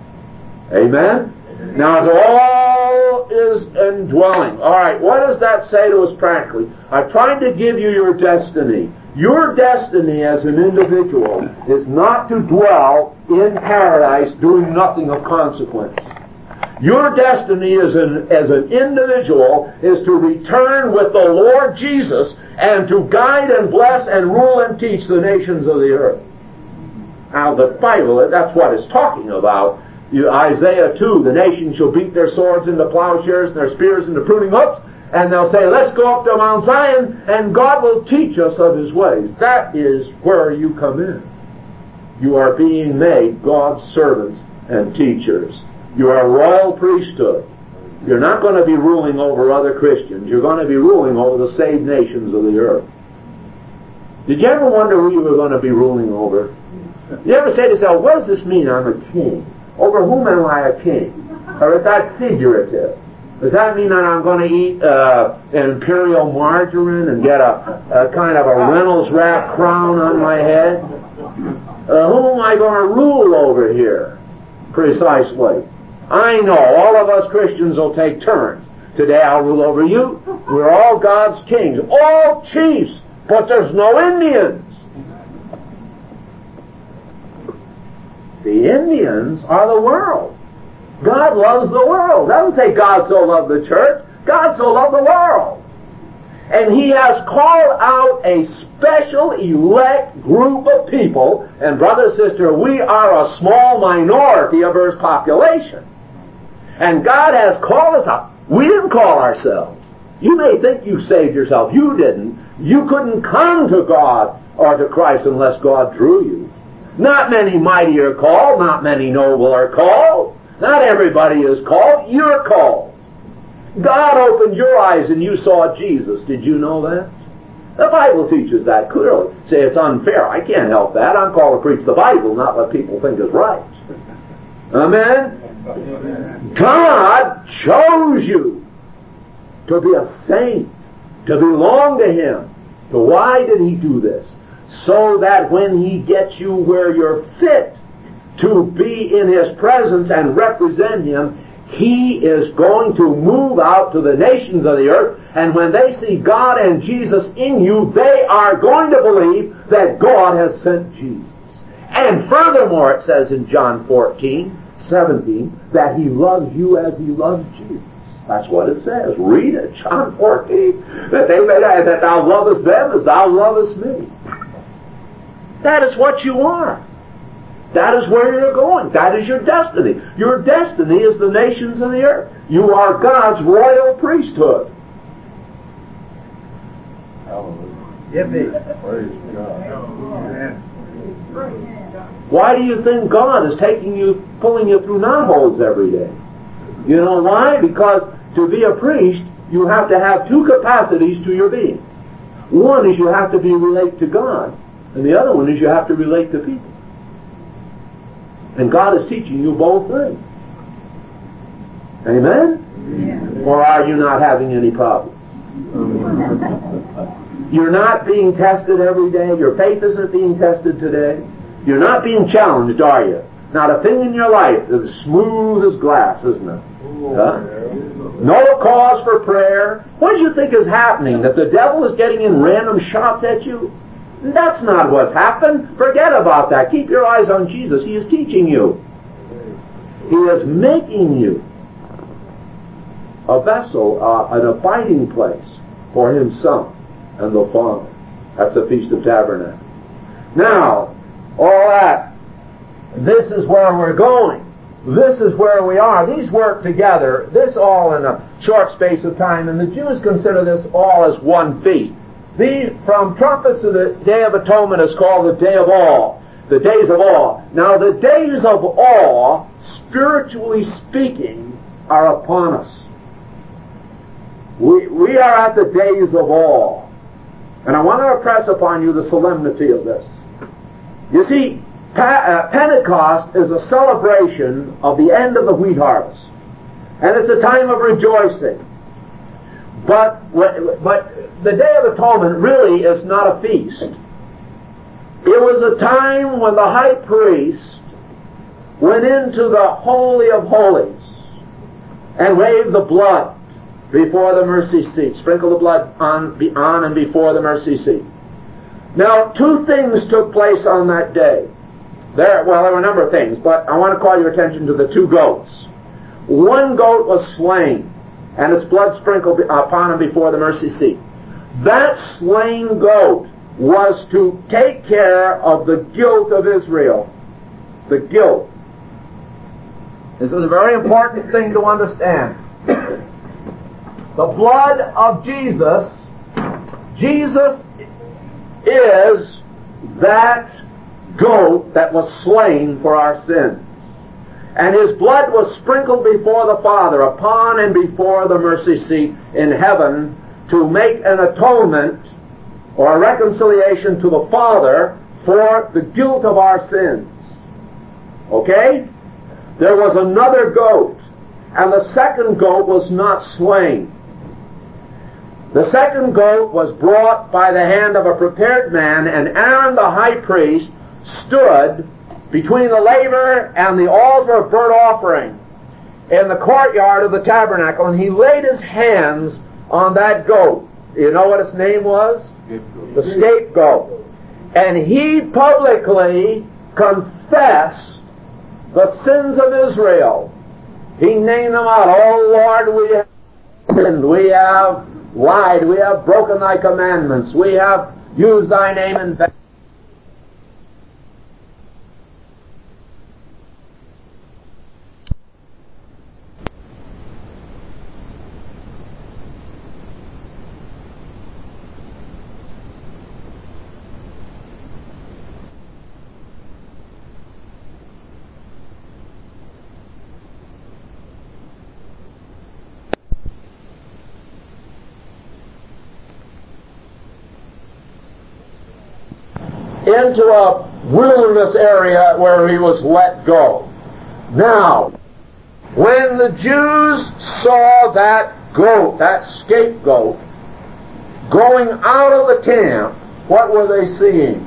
Amen? Amen. Now, it all is indwelling. All right, what does that say to us practically? I've tried to give you your destiny. Your destiny as an individual is not to dwell in paradise doing nothing of consequence. Your destiny as an, as an individual is to return with the Lord Jesus and to guide and bless and rule and teach the nations of the earth. Now the Bible, that's what it's talking about. You, Isaiah two, the nations shall beat their swords into plowshares and their spears into pruning hooks, and they'll say, let's go up to Mount Zion and God will teach us of his ways. That is where you come in. You are being made God's servants and teachers. You are a royal priesthood. You're not going to be ruling over other Christians. You're going to be ruling over the saved nations of the earth. Did you ever wonder who you were going to be ruling over? You ever say to yourself, what does this mean I'm a king? Over whom am I a king? Or is that figurative? Does that mean that I'm going to eat uh, imperial margarine and get a, a kind of a Reynolds wrap crown on my head? Uh, who am I going to rule over here? Precisely. I know all of us Christians will take turns. Today I'll rule over you. We're all God's kings, all chiefs, but there's no Indians. The Indians are the world. God loves the world. It doesn't say God so loved the church. God so loved the world. And he has called out a special elect group of people. And brother, sister, we are a small minority of Earth's population. And God has called us out. We didn't call ourselves. You may think you saved yourself. You didn't. You couldn't come to God or to Christ unless God drew you. Not many mighty are called. Not many noble are called. Not everybody is called. You're called. God opened your eyes and you saw Jesus. Did you know that? The Bible teaches that clearly. Say it's unfair. I can't help that. I'm called to preach the Bible, not what people think is right. Amen? God chose you to be a saint, to belong to him. So why did he do this? So that when he gets you where you're fit to be in his presence and represent him, he is going to move out to the nations of the earth, and when they see God and Jesus in you, they are going to believe that God has sent Jesus. And furthermore, it says in John fourteen, seventeen, that he loves you as he loves Jesus. That's what it says. Read it, John fourteen. That, they, that thou lovest them as thou lovest me. That is what you are. That is where you're going. That is your destiny. Your destiny is the nations of the earth. You are God's royal priesthood. Hallelujah. Praise God. Why do you think God is taking you, pulling you through knotholes every day? You know why? Because to be a priest, you have to have two capacities to your being. One is you have to be relate to God, and the other one is you have to relate to people. And God is teaching you both things. Amen? Or are you not having any problems? You're not being tested every day. Your faith isn't being tested today. You're not being challenged, are you? Not a thing in your life is smooth as glass, isn't it? Huh? No cause for prayer. What do you think is happening? That the devil is getting in random shots at you? That's not what's happened. Forget about that. Keep your eyes on Jesus. He is teaching you. He is making you a vessel, uh, an abiding place for Himself and the Father. That's the Feast of Tabernacles. Now, all that, this is where we're going. This is where we are. These work together, this all in a short space of time, and the Jews consider this all as one feast. The, from trumpets to the Day of Atonement is called the Day of Awe, the days of awe. Now the days of awe, spiritually speaking, are upon us. We, we are at the days of awe. And I want to impress upon you the solemnity of this. You see, Pentecost is a celebration of the end of the wheat harvest. And it's a time of rejoicing. But, but the Day of Atonement really is not a feast. It was a time when the high priest went into the Holy of Holies and waved the blood before the mercy seat. Sprinkle the blood on, on and before the mercy seat. Now, two things took place on that day. There, well, there were a number of things, but I want to call your attention to the two goats. One goat was slain, and its blood sprinkled upon him before the mercy seat. That slain goat was to take care of the guilt of Israel. The guilt. This is a very important thing to understand. The blood of Jesus, Jesus is that goat that was slain for our sins. And His blood was sprinkled before the Father, upon and before the mercy seat in heaven, to make an atonement or a reconciliation to the Father for the guilt of our sins. Okay? There was another goat, and the second goat was not slain. The second goat was brought by the hand of a prepared man, and Aaron the high priest stood between the laver and the altar of burnt offering in the courtyard of the tabernacle, and he laid his hands on that goat. You know what its name was? Scapegoat. The scapegoat. And he publicly confessed the sins of Israel. He named them out. Oh Lord, we have sinned, we have lied, we have broken thy commandments, we have used thy name in vain. Into a wilderness area where he was let go. Now, when the Jews saw that goat, that scapegoat, going out of the camp, what were they seeing?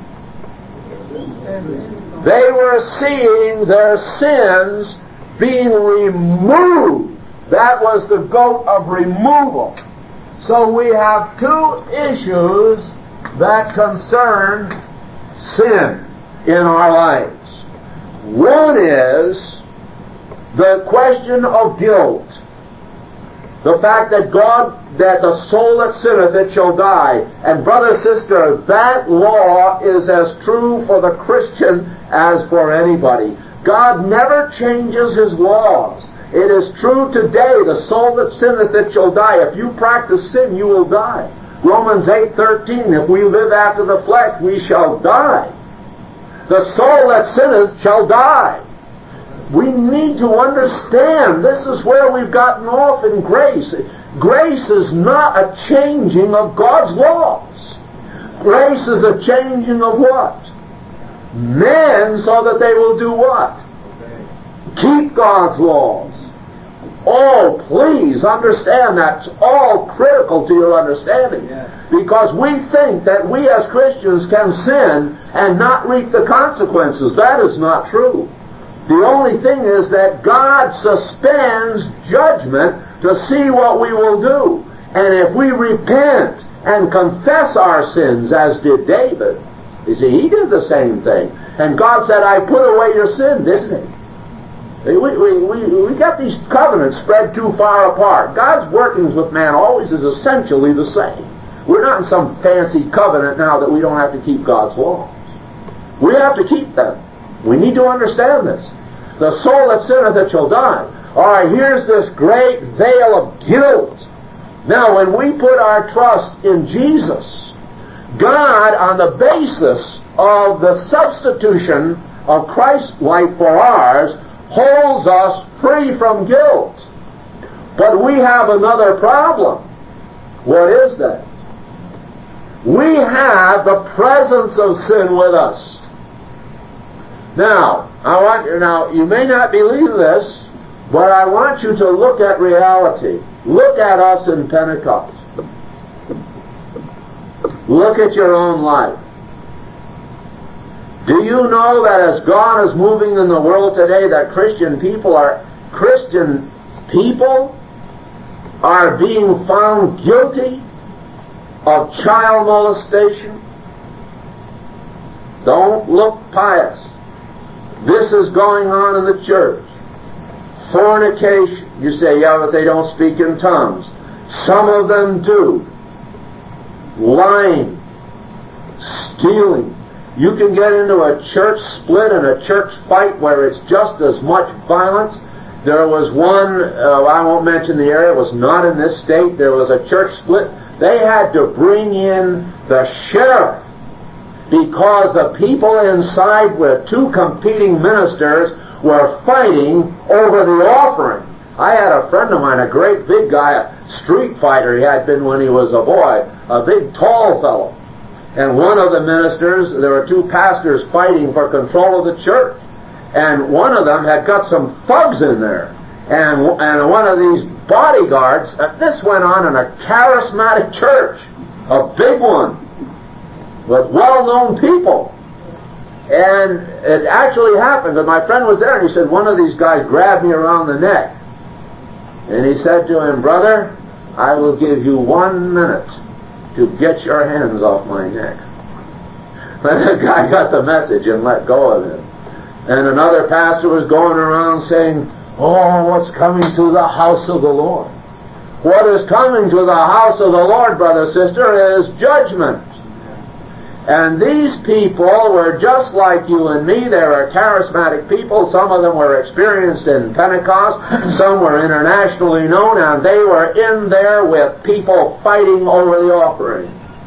They were seeing their sins being removed. That was the goat of removal. So we have two issues that concern sin in our lives. One is the question of guilt. The fact that God, that the soul that sinneth, it shall die. And brother, sister, that law is as true for the Christian as for anybody. God never changes His laws. It is true today, the soul that sinneth, it shall die. If you practice sin, you will die. Romans eight thirteen, if we live after the flesh, we shall die. The soul that sinneth shall die. We need to understand this is where we've gotten off in grace. Grace is not a changing of God's laws. Grace is a changing of what? Men, so that they will do what? Keep God's laws. Oh, please understand that's all critical to your understanding. Yes. Because we think that we as Christians can sin and not reap the consequences. That is not true. The only thing is that God suspends judgment to see what we will do. And if we repent and confess our sins, as did David, you see, he did the same thing. And God said, I put away your sin, didn't he? We, we, we, we got these covenants spread too far apart. God's workings with man always is essentially the same. We're not in some fancy covenant now that we don't have to keep God's laws. We have to keep them. We need to understand this. The soul that sinneth, it shall die. All right, here's this great veil of guilt. Now, when we put our trust in Jesus, God, on the basis of the substitution of Christ's life for ours, holds us free from guilt. But we have another problem. What is that? We have the presence of sin with us. Now, I want you, now you may not believe this, but I want you to look at reality. Look at us in Pentecost. Look at your own life. Do you know that as God is moving in the world today, that Christian people are Christian people are being found guilty of child molestation? Don't look pious. This is going on in the church. Fornication. You say, yeah, but they don't speak in tongues. Some of them do. Lying. Stealing. You can get into a church split and a church fight where it's just as much violence. There was one, uh, I won't mention the area, it was not in this state. There was a church split. They had to bring in the sheriff because the people inside with two competing ministers were fighting over the offering. I had a friend of mine, a great big guy, a street fighter he had been when he was a boy, a big tall fellow. And one of the ministers, there were two pastors fighting for control of the church. And one of them had got some thugs in there. And, and one of these bodyguards, uh, this went on in a charismatic church, a big one, with well-known people. And it actually happened that my friend was there, and he said, one of these guys grabbed me around the neck. And he said to him, brother, I will give you one minute to get your hands off my neck. And the guy got the message and let go of him. And another pastor was going around saying, oh, what's coming to the house of the Lord? What is coming to the house of the Lord, brother, sister, is judgment. And these people were just like you and me. They were charismatic people. Some of them were experienced in Pentecost. Some were internationally known. And they were in there with people fighting over the offering.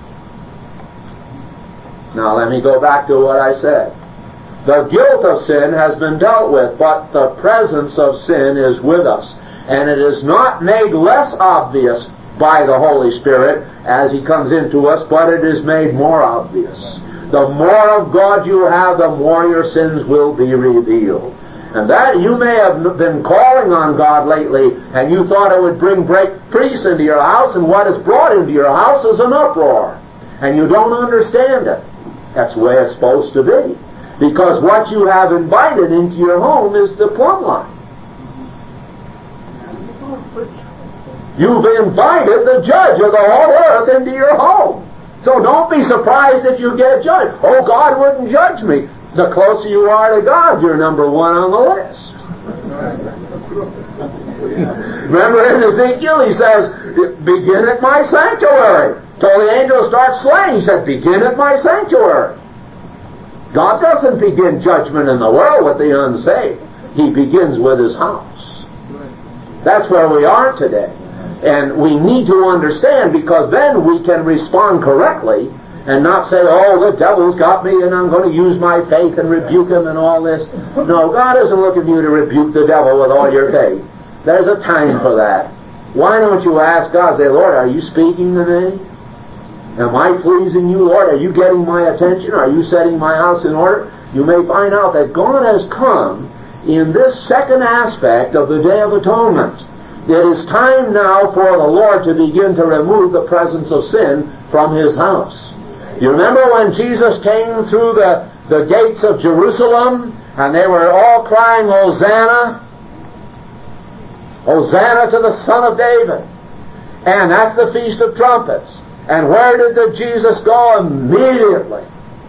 Now let me go back to what I said. The guilt of sin has been dealt with, but the presence of sin is with us. And it is not made less obvious by the Holy Spirit as He comes into us, but it is made more obvious. The more of God you have, the more your sins will be revealed. And that you may have been calling on God lately, and you thought it would bring break peace into your house, and what is brought into your house is an uproar. And you don't understand it. That's the way it's supposed to be. Because what you have invited into your home is the plumb line. You've invited the judge of the whole earth into your home. So don't be surprised if you get judged. Oh, God wouldn't judge me. The closer you are to God, you're number one on the list. Remember in Ezekiel, he says, begin at my sanctuary. Told the angel to start slaying. He said, begin at my sanctuary. God doesn't begin judgment in the world with the unsaved. He begins with His house. That's where we are today. And we need to understand, because then we can respond correctly and not say, oh, the devil's got me and I'm going to use my faith and rebuke him and all this. No, God isn't looking for you to rebuke the devil with all your faith. There's a time for that. Why don't you ask God, say, Lord, are you speaking to me? Am I pleasing you, Lord? Are you getting my attention? Are you setting my house in order? You may find out that God has come in this second aspect of the Day of Atonement. it is time now for the Lord to begin to remove the presence of sin from His house. You remember when Jesus came through the, the gates of Jerusalem and they were all crying, Hosanna? Hosanna to the Son of David. And that's the Feast of Trumpets. And where did the Jesus go? Immediately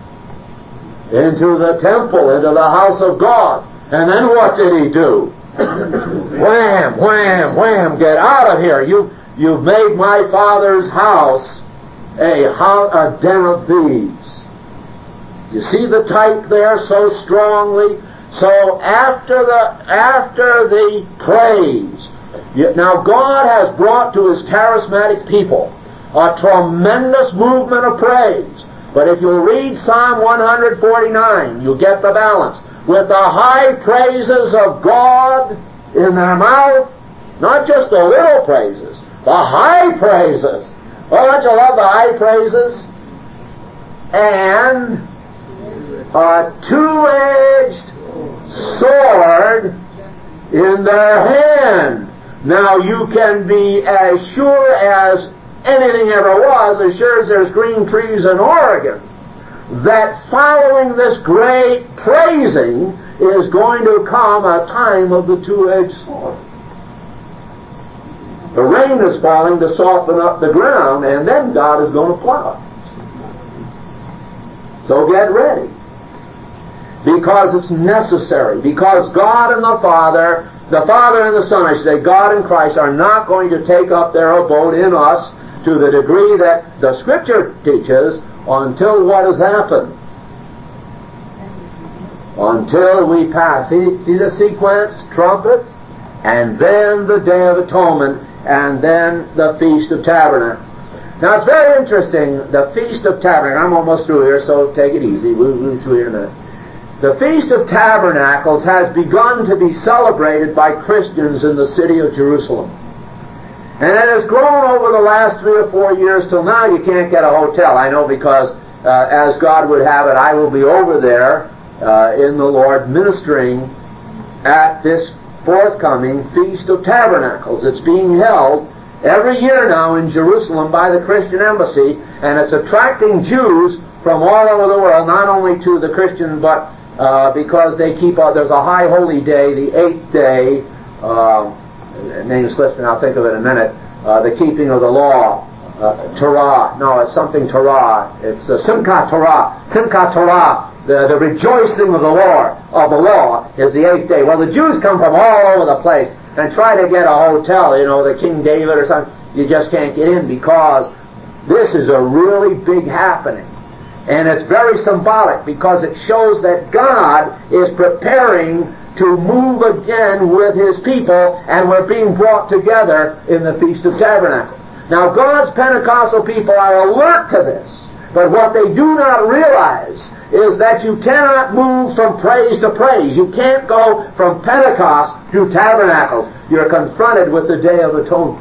into the temple, into the house of God. And then what did He do? Wham, wham, wham, get out of here. You, you've made my Father's house a, a den of thieves. You see the type there so strongly? So after the, after the praise, you, now God has brought to His charismatic people a tremendous movement of praise. But if you read Psalm one forty-nine, you'll get the balance. With the high praises of God in their mouth, not just the little praises, the high praises. Oh, don't you love the high praises? And a two-edged sword in their hand. Now you can be as sure as anything ever was, as sure as there's green trees in Oregon, that following this great praising is going to come a time of the two-edged sword. The rain is falling to soften up the ground, and then God is going to plow. So get ready. Because it's necessary. Because God and the Father, the Father and the Son, I should say, God and Christ are not going to take up their abode in us to the degree that the Scripture teaches until what has happened? Until we pass. See, see the sequence? Trumpets, and then the Day of Atonement, and then the Feast of Tabernacles. Now it's very interesting, the Feast of Tabernacles. I'm almost through here, so take it easy. We'll move through here in a minute. The Feast of Tabernacles has begun to be celebrated by Christians in the city of Jerusalem. And it has grown over the last three or four years till now. You can't get a hotel. I know because, uh, as God would have it, I will be over there uh, in the Lord ministering at this forthcoming Feast of Tabernacles. It's being held every year now in Jerusalem by the Christian Embassy, and it's attracting Jews from all over the world, not only to the Christian, but uh, because they keep, uh, there's a high holy day, the eighth day, uh, name slips me, I'll think of it in a minute, uh, the keeping of the law, uh, Torah, no, it's something Torah, it's uh, Simchat Torah, Simchat Torah, the, the rejoicing of the Lord, of the law, is the eighth day. Well, the Jews come from all over the place and try to get a hotel, you know, the King David or something, you just can't get in because this is a really big happening. And it's very symbolic because it shows that God is preparing to move again with His people, and we're being brought together in the Feast of Tabernacles. Now, God's Pentecostal people are alert to this, but what they do not realize is that you cannot move from praise to praise. You can't go from Pentecost to Tabernacles. You're confronted with the Day of Atonement.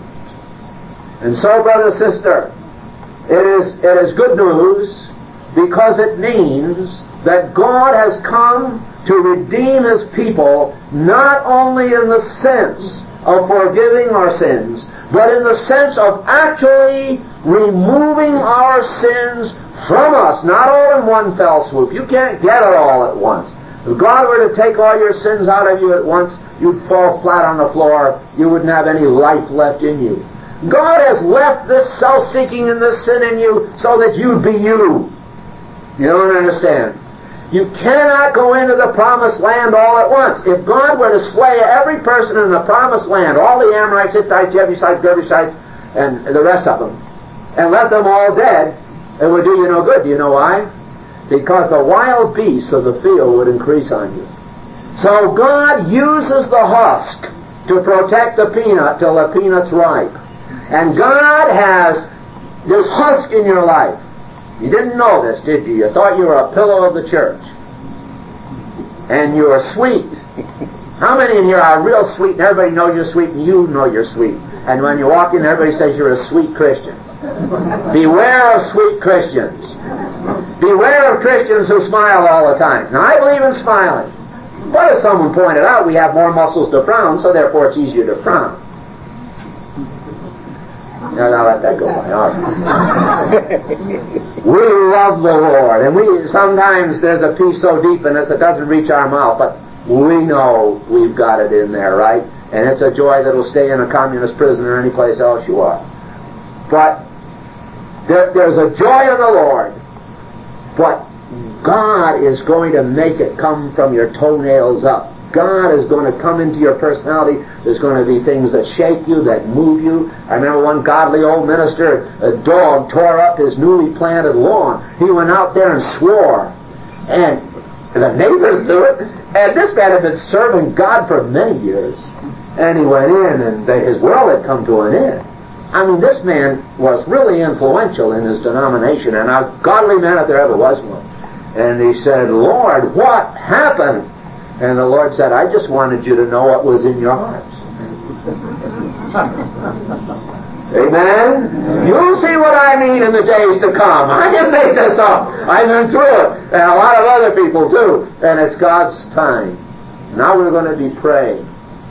And so, brother and sister, it is, it is good news because it means that God has come to redeem His people, not only in the sense of forgiving our sins, but in the sense of actually removing our sins from us, not all in one fell swoop. You can't get it all at once. If God were to take all your sins out of you at once, you'd fall flat on the floor. You wouldn't have any life left in you. God has left this self-seeking and this sin in you so that you'd be you. You don't understand. You cannot go into the promised land all at once. If God were to slay every person in the promised land, all the Amorites, Hittites, Jebusites, Girgashites, and the rest of them, and let them all dead, it would do you no good. Do you know why? Because the wild beasts of the field would increase on you. So God uses the husk to protect the peanut till the peanut's ripe. And God has this husk in your life. You didn't know this, did you? You thought you were a pillow of the church. And you're sweet. How many in here are real sweet and everybody knows you're sweet and you know you're sweet? And when you walk in, everybody says you're a sweet Christian. Beware of sweet Christians. Beware of Christians who smile all the time. Now, I believe in smiling. But as someone pointed out, we have more muscles to frown, so therefore it's easier to frown. Now, now let that go by. All right. We love the Lord, and we sometimes there's a peace so deep in us it doesn't reach our mouth, but we know we've got it in there, right? And it's a joy that'll stay in a communist prison or any place else you are. But there, there's a joy in the Lord, but God is going to make it come from your toenails up. God is going to come into your personality. There's going to be things that shake you, that move you. I remember one godly old minister, a dog tore up his newly planted lawn. He went out there and swore. And the neighbors knew it. And this man had been serving God for many years. And he went in, and they, his world had come to an end. I mean, this man was really influential in his denomination, and a godly man if there ever was one. And he said, Lord, what happened? And the Lord said, I just wanted you to know what was in your heart. Amen? You'll see what I mean in the days to come. I didn't make this up. I've been through it. And a lot of other people too. And it's God's time. Now we're going to be praying.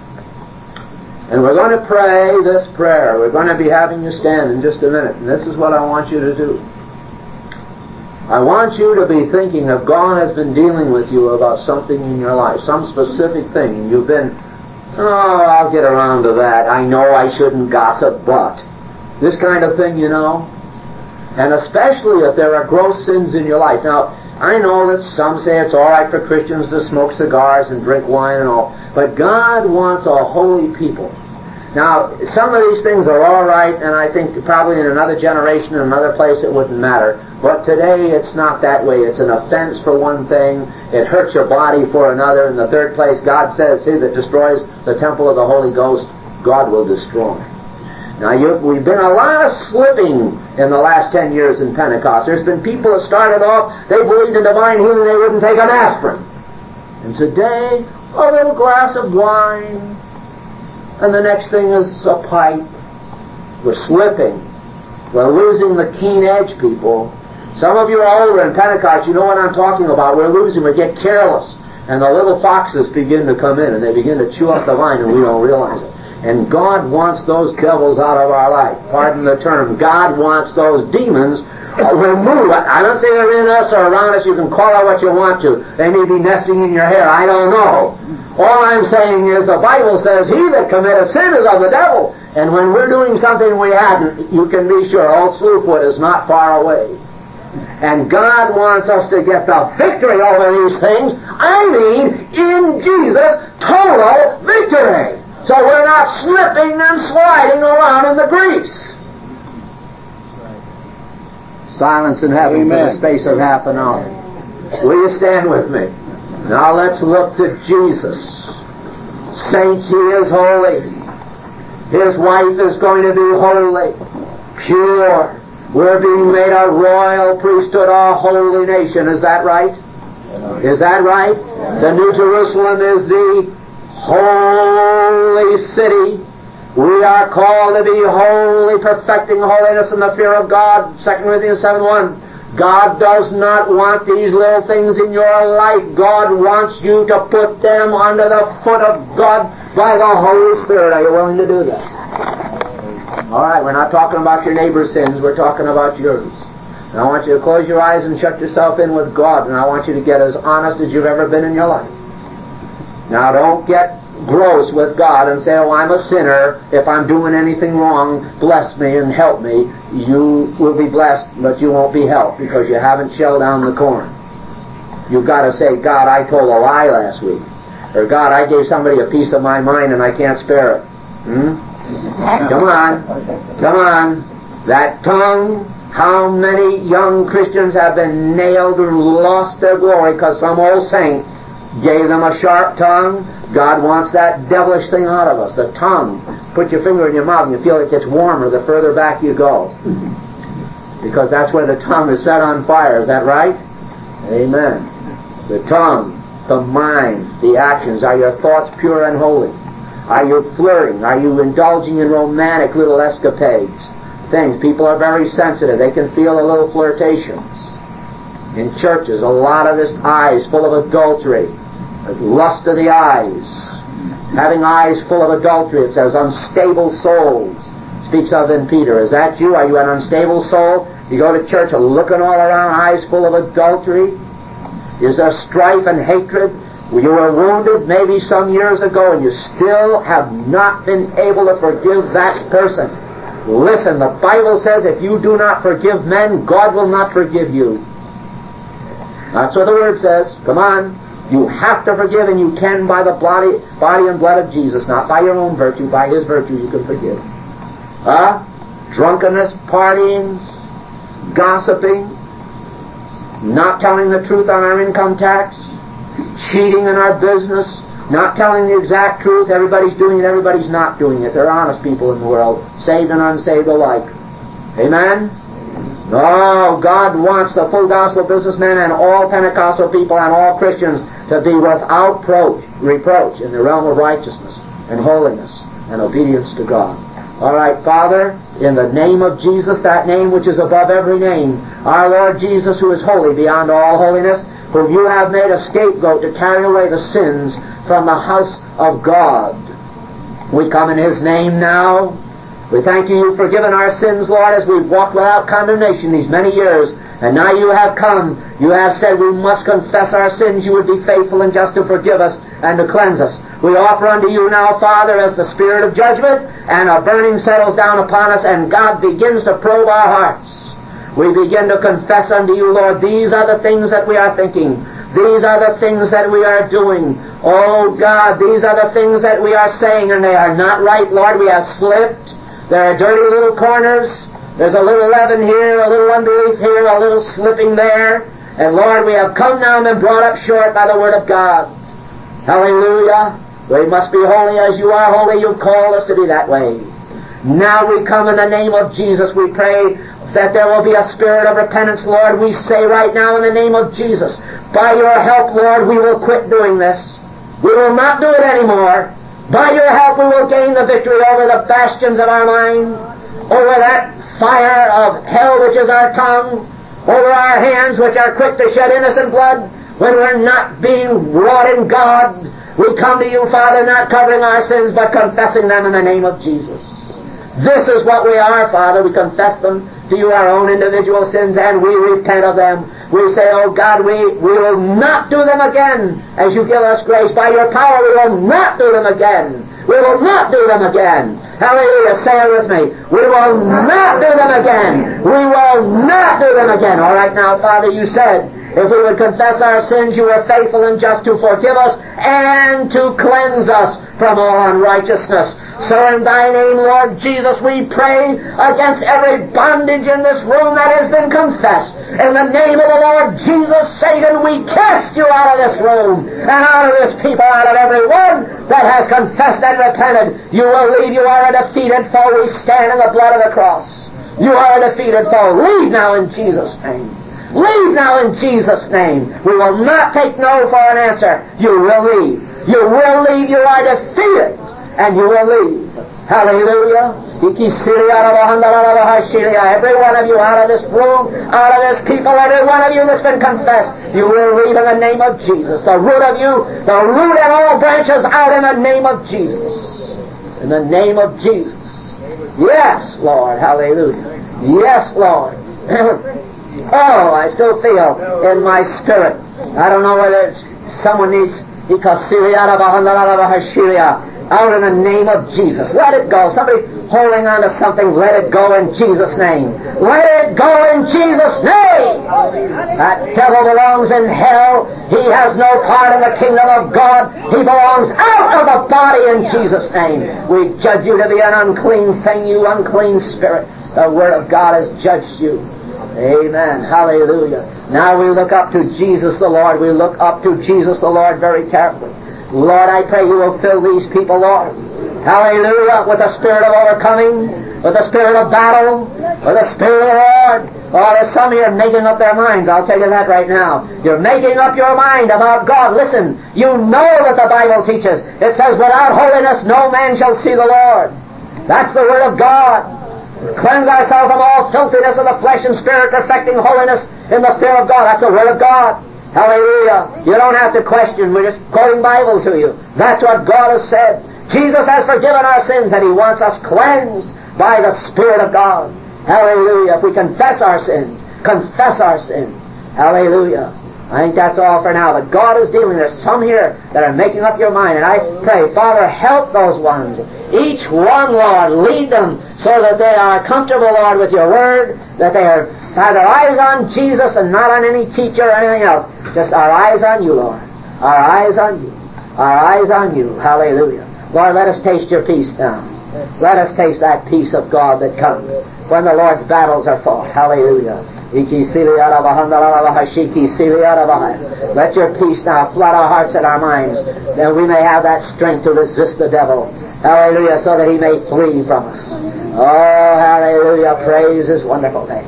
And we're going to pray this prayer. We're going to be having you stand in just a minute. And this is what I want you to do. I want you to be thinking of God has been dealing with you about something in your life, some specific thing, and you've been, oh, I'll get around to that. I know I shouldn't gossip, but this kind of thing, you know. And especially if there are gross sins in your life. Now, I know that some say it's all right for Christians to smoke cigars and drink wine and all, but God wants a holy people. Now, some of these things are all right, and I think probably in another generation, in another place, it wouldn't matter. But today, it's not that way. It's an offense for one thing. It hurts your body for another. In the third place, God says, he that destroys the temple of the Holy Ghost, God will destroy. Now, you, we've been a lot of slipping in the last ten years in Pentecost. There's been people that started off, they believed in divine healing, they wouldn't take an aspirin. And today, a little glass of wine, and the next thing is a pipe. We're slipping. We're losing the keen edge, people. Some of you are older in Pentecost, you know what I'm talking about. We're losing, we get careless. And the little foxes begin to come in, and they begin to chew up the vine, and we don't realize it. And God wants those devils out of our life. Pardon the term. God wants those demons removed. I'm not saying they're in us or around us. You can call out what you want to. They may be nesting in your hair. I don't know. All I'm saying is the Bible says, he that committeth sin is of the devil. And when we're doing something we hadn't, you can be sure old Slewfoot is not far away. And God wants us to get the victory over these things. I mean, in Jesus, total victory. So we're not slipping and sliding around in the grease. Silence in heaven. Amen. For the space of half an hour. Will you stand with me? Now let's look to Jesus. Saints, he is holy. His wife is going to be holy, pure. We're being made a royal priesthood, a holy nation. Is that right? Is that right? The New Jerusalem is the holy city. We are called to be holy, perfecting holiness in the fear of God. Second Corinthians seven one. God does not want these little things in your life. God wants you to put them under the foot of God by the Holy Spirit. Are you willing to do that? All right, we're not talking about your neighbor's sins. We're talking about yours. And I want you to close your eyes and shut yourself in with God. And I want you to get as honest as you've ever been in your life. Now, don't get gross with God and say, oh, I'm a sinner. If I'm doing anything wrong, bless me and help me. You will be blessed, but you won't be helped because you haven't shelled down the corn. You've got to say, God, I told a lie last week. Or, God, I gave somebody a piece of my mind and I can't spare it. Hmm? Come on. Come on. That tongue. How many young Christians have been nailed and lost their glory because some old saint gave them a sharp tongue? God wants that devilish thing out of us, the tongue. Put your finger in your mouth and you feel it gets warmer the further back you go. Because that's where the tongue is set on fire. Is that right? Amen. The tongue, the mind, the actions. Are your thoughts pure and holy? Are you flirting? Are you indulging in romantic little escapades? Things. People are very sensitive. They can feel a little flirtations. In churches, a lot of this eyes full of adultery. Lust of the eyes. Having eyes full of adultery, it says, unstable souls. It's speaks of in Peter. Is that you? Are you an unstable soul? You go to church looking all around, eyes full of adultery? Is there strife and hatred? You were wounded maybe some years ago and you still have not been able to forgive that person. Listen, the Bible says if you do not forgive men, God will not forgive you. That's what the Word says. Come on. You have to forgive, and you can by the body, body and blood of Jesus, not by your own virtue. By His virtue you can forgive. Huh? Drunkenness, partying, gossiping, not telling the truth on our income tax, cheating in our business, not telling the exact truth. Everybody's doing it, everybody's not doing it. There are honest people in the world, saved and unsaved alike. Amen? No, God wants the full gospel businessmen and all Pentecostal people and all Christians to be without reproach, reproach in the realm of righteousness and holiness and obedience to God. All right, Father, in the name of Jesus, that name which is above every name, our Lord Jesus, who is holy beyond all holiness, whom you have made a scapegoat to carry away the sins from the house of God. We come in His name now. We thank you, you've forgiven our sins, Lord, as we've walked without condemnation these many years. And now you have come. You have said we must confess our sins. You would be faithful and just to forgive us and to cleanse us. We offer unto you now, Father, as the spirit of judgment, and a burning settles down upon us, and God begins to probe our hearts. We begin to confess unto you, Lord, these are the things that we are thinking. These are the things that we are doing. Oh, God, these are the things that we are saying, and they are not right, Lord. We have slipped. There are dirty little corners. There's a little leaven here, a little unbelief here, a little slipping there. And Lord, we have come now and been brought up short by the Word of God. Hallelujah. We must be holy as you are holy. You've called us to be that way. Now we come in the name of Jesus. We pray that there will be a spirit of repentance, Lord. We say right now in the name of Jesus, by your help, Lord, we will quit doing this. We will not do it anymore. By your help we will gain the victory over the bastions of our mind, over that fire of hell which is our tongue, over our hands which are quick to shed innocent blood when we're not being wrought in God. We come to you, Father, not covering our sins but confessing them in the name of Jesus. This is what we are, Father. We confess them to you, our own individual sins, and we repent of them. We say, oh God, we, we will not do them again as you give us grace. By your power we will not do them again. We will not do them again. Hallelujah. Say it with me. We will not do them again. We will not do them again. All right now, Father, you said if we would confess our sins, you are faithful and just to forgive us and to cleanse us from all unrighteousness. So in thy name, Lord Jesus, we pray against every bondage in this room that has been confessed. In the name of the Lord Jesus, Satan, we cast you out of this room and out of this people, out of every one that has confessed and repented. You will leave. You are a defeated foe. We stand in the blood of the cross. You are a defeated foe. Leave now in Jesus' name. Leave now in Jesus' name. We will not take no for an answer. You will leave. You will leave. You are defeated. And you will leave. Hallelujah. Every one of you out of this room, out of this people, every one of you that's been confessed, you will leave in the name of Jesus. The root of you, the root and all branches out in the name of Jesus. In the name of Jesus. Yes, Lord. Hallelujah. Yes, Lord. Oh, I still feel in my spirit. I don't know whether it's someone needs out in the name of Jesus. Let it go. Somebody's holding on to something. Let it go in Jesus' name. Let it go in Jesus' name. That devil belongs in hell. He has no part in the kingdom of God. He belongs out of the body in Jesus' name. We judge you to be an unclean thing, you unclean spirit. The Word of God has judged you. Amen. Hallelujah. Now we look up to Jesus the Lord. We look up to Jesus the Lord very carefully. Lord, I pray you will fill these people, Lord. Hallelujah. With the spirit of overcoming, with the spirit of battle, with the spirit of the Lord. Oh, there's some here making up their minds. I'll tell you that right now. You're making up your mind about God. Listen, you know that the Bible teaches. It says, without holiness no man shall see the Lord. That's the Word of God. Cleanse ourselves from all filthiness of the flesh and spirit, perfecting holiness in the fear of God. That's the Word of God. Hallelujah. You don't have to question. We're just quoting Bible to you. That's what God has said. Jesus has forgiven our sins and He wants us cleansed by the Spirit of God. Hallelujah. If we confess our sins, confess our sins. Hallelujah. I think that's all for now. But God is dealing. There's some here that are making up your mind. And I pray, Father, help those ones. Each one, Lord, lead them so that they are comfortable, Lord, with your word, that they are, have their eyes on Jesus and not on any teacher or anything else. Just our eyes on you, Lord. Our eyes on you. Our eyes on you. Hallelujah. Lord, let us taste your peace now. Let us taste that peace of God that comes when the Lord's battles are fought. Hallelujah. Let your peace now flood our hearts and our minds, that we may have that strength to resist the devil. Hallelujah, so that he may flee from us. Oh, hallelujah, praise his wonderful name.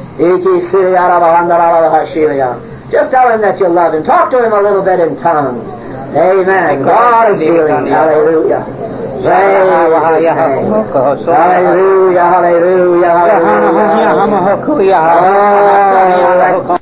Just tell him that you love him. Talk to him a little bit in tongues. Amen. God is healing. Hallelujah. Praise his name. Hallelujah, hallelujah, hallelujah. Oh,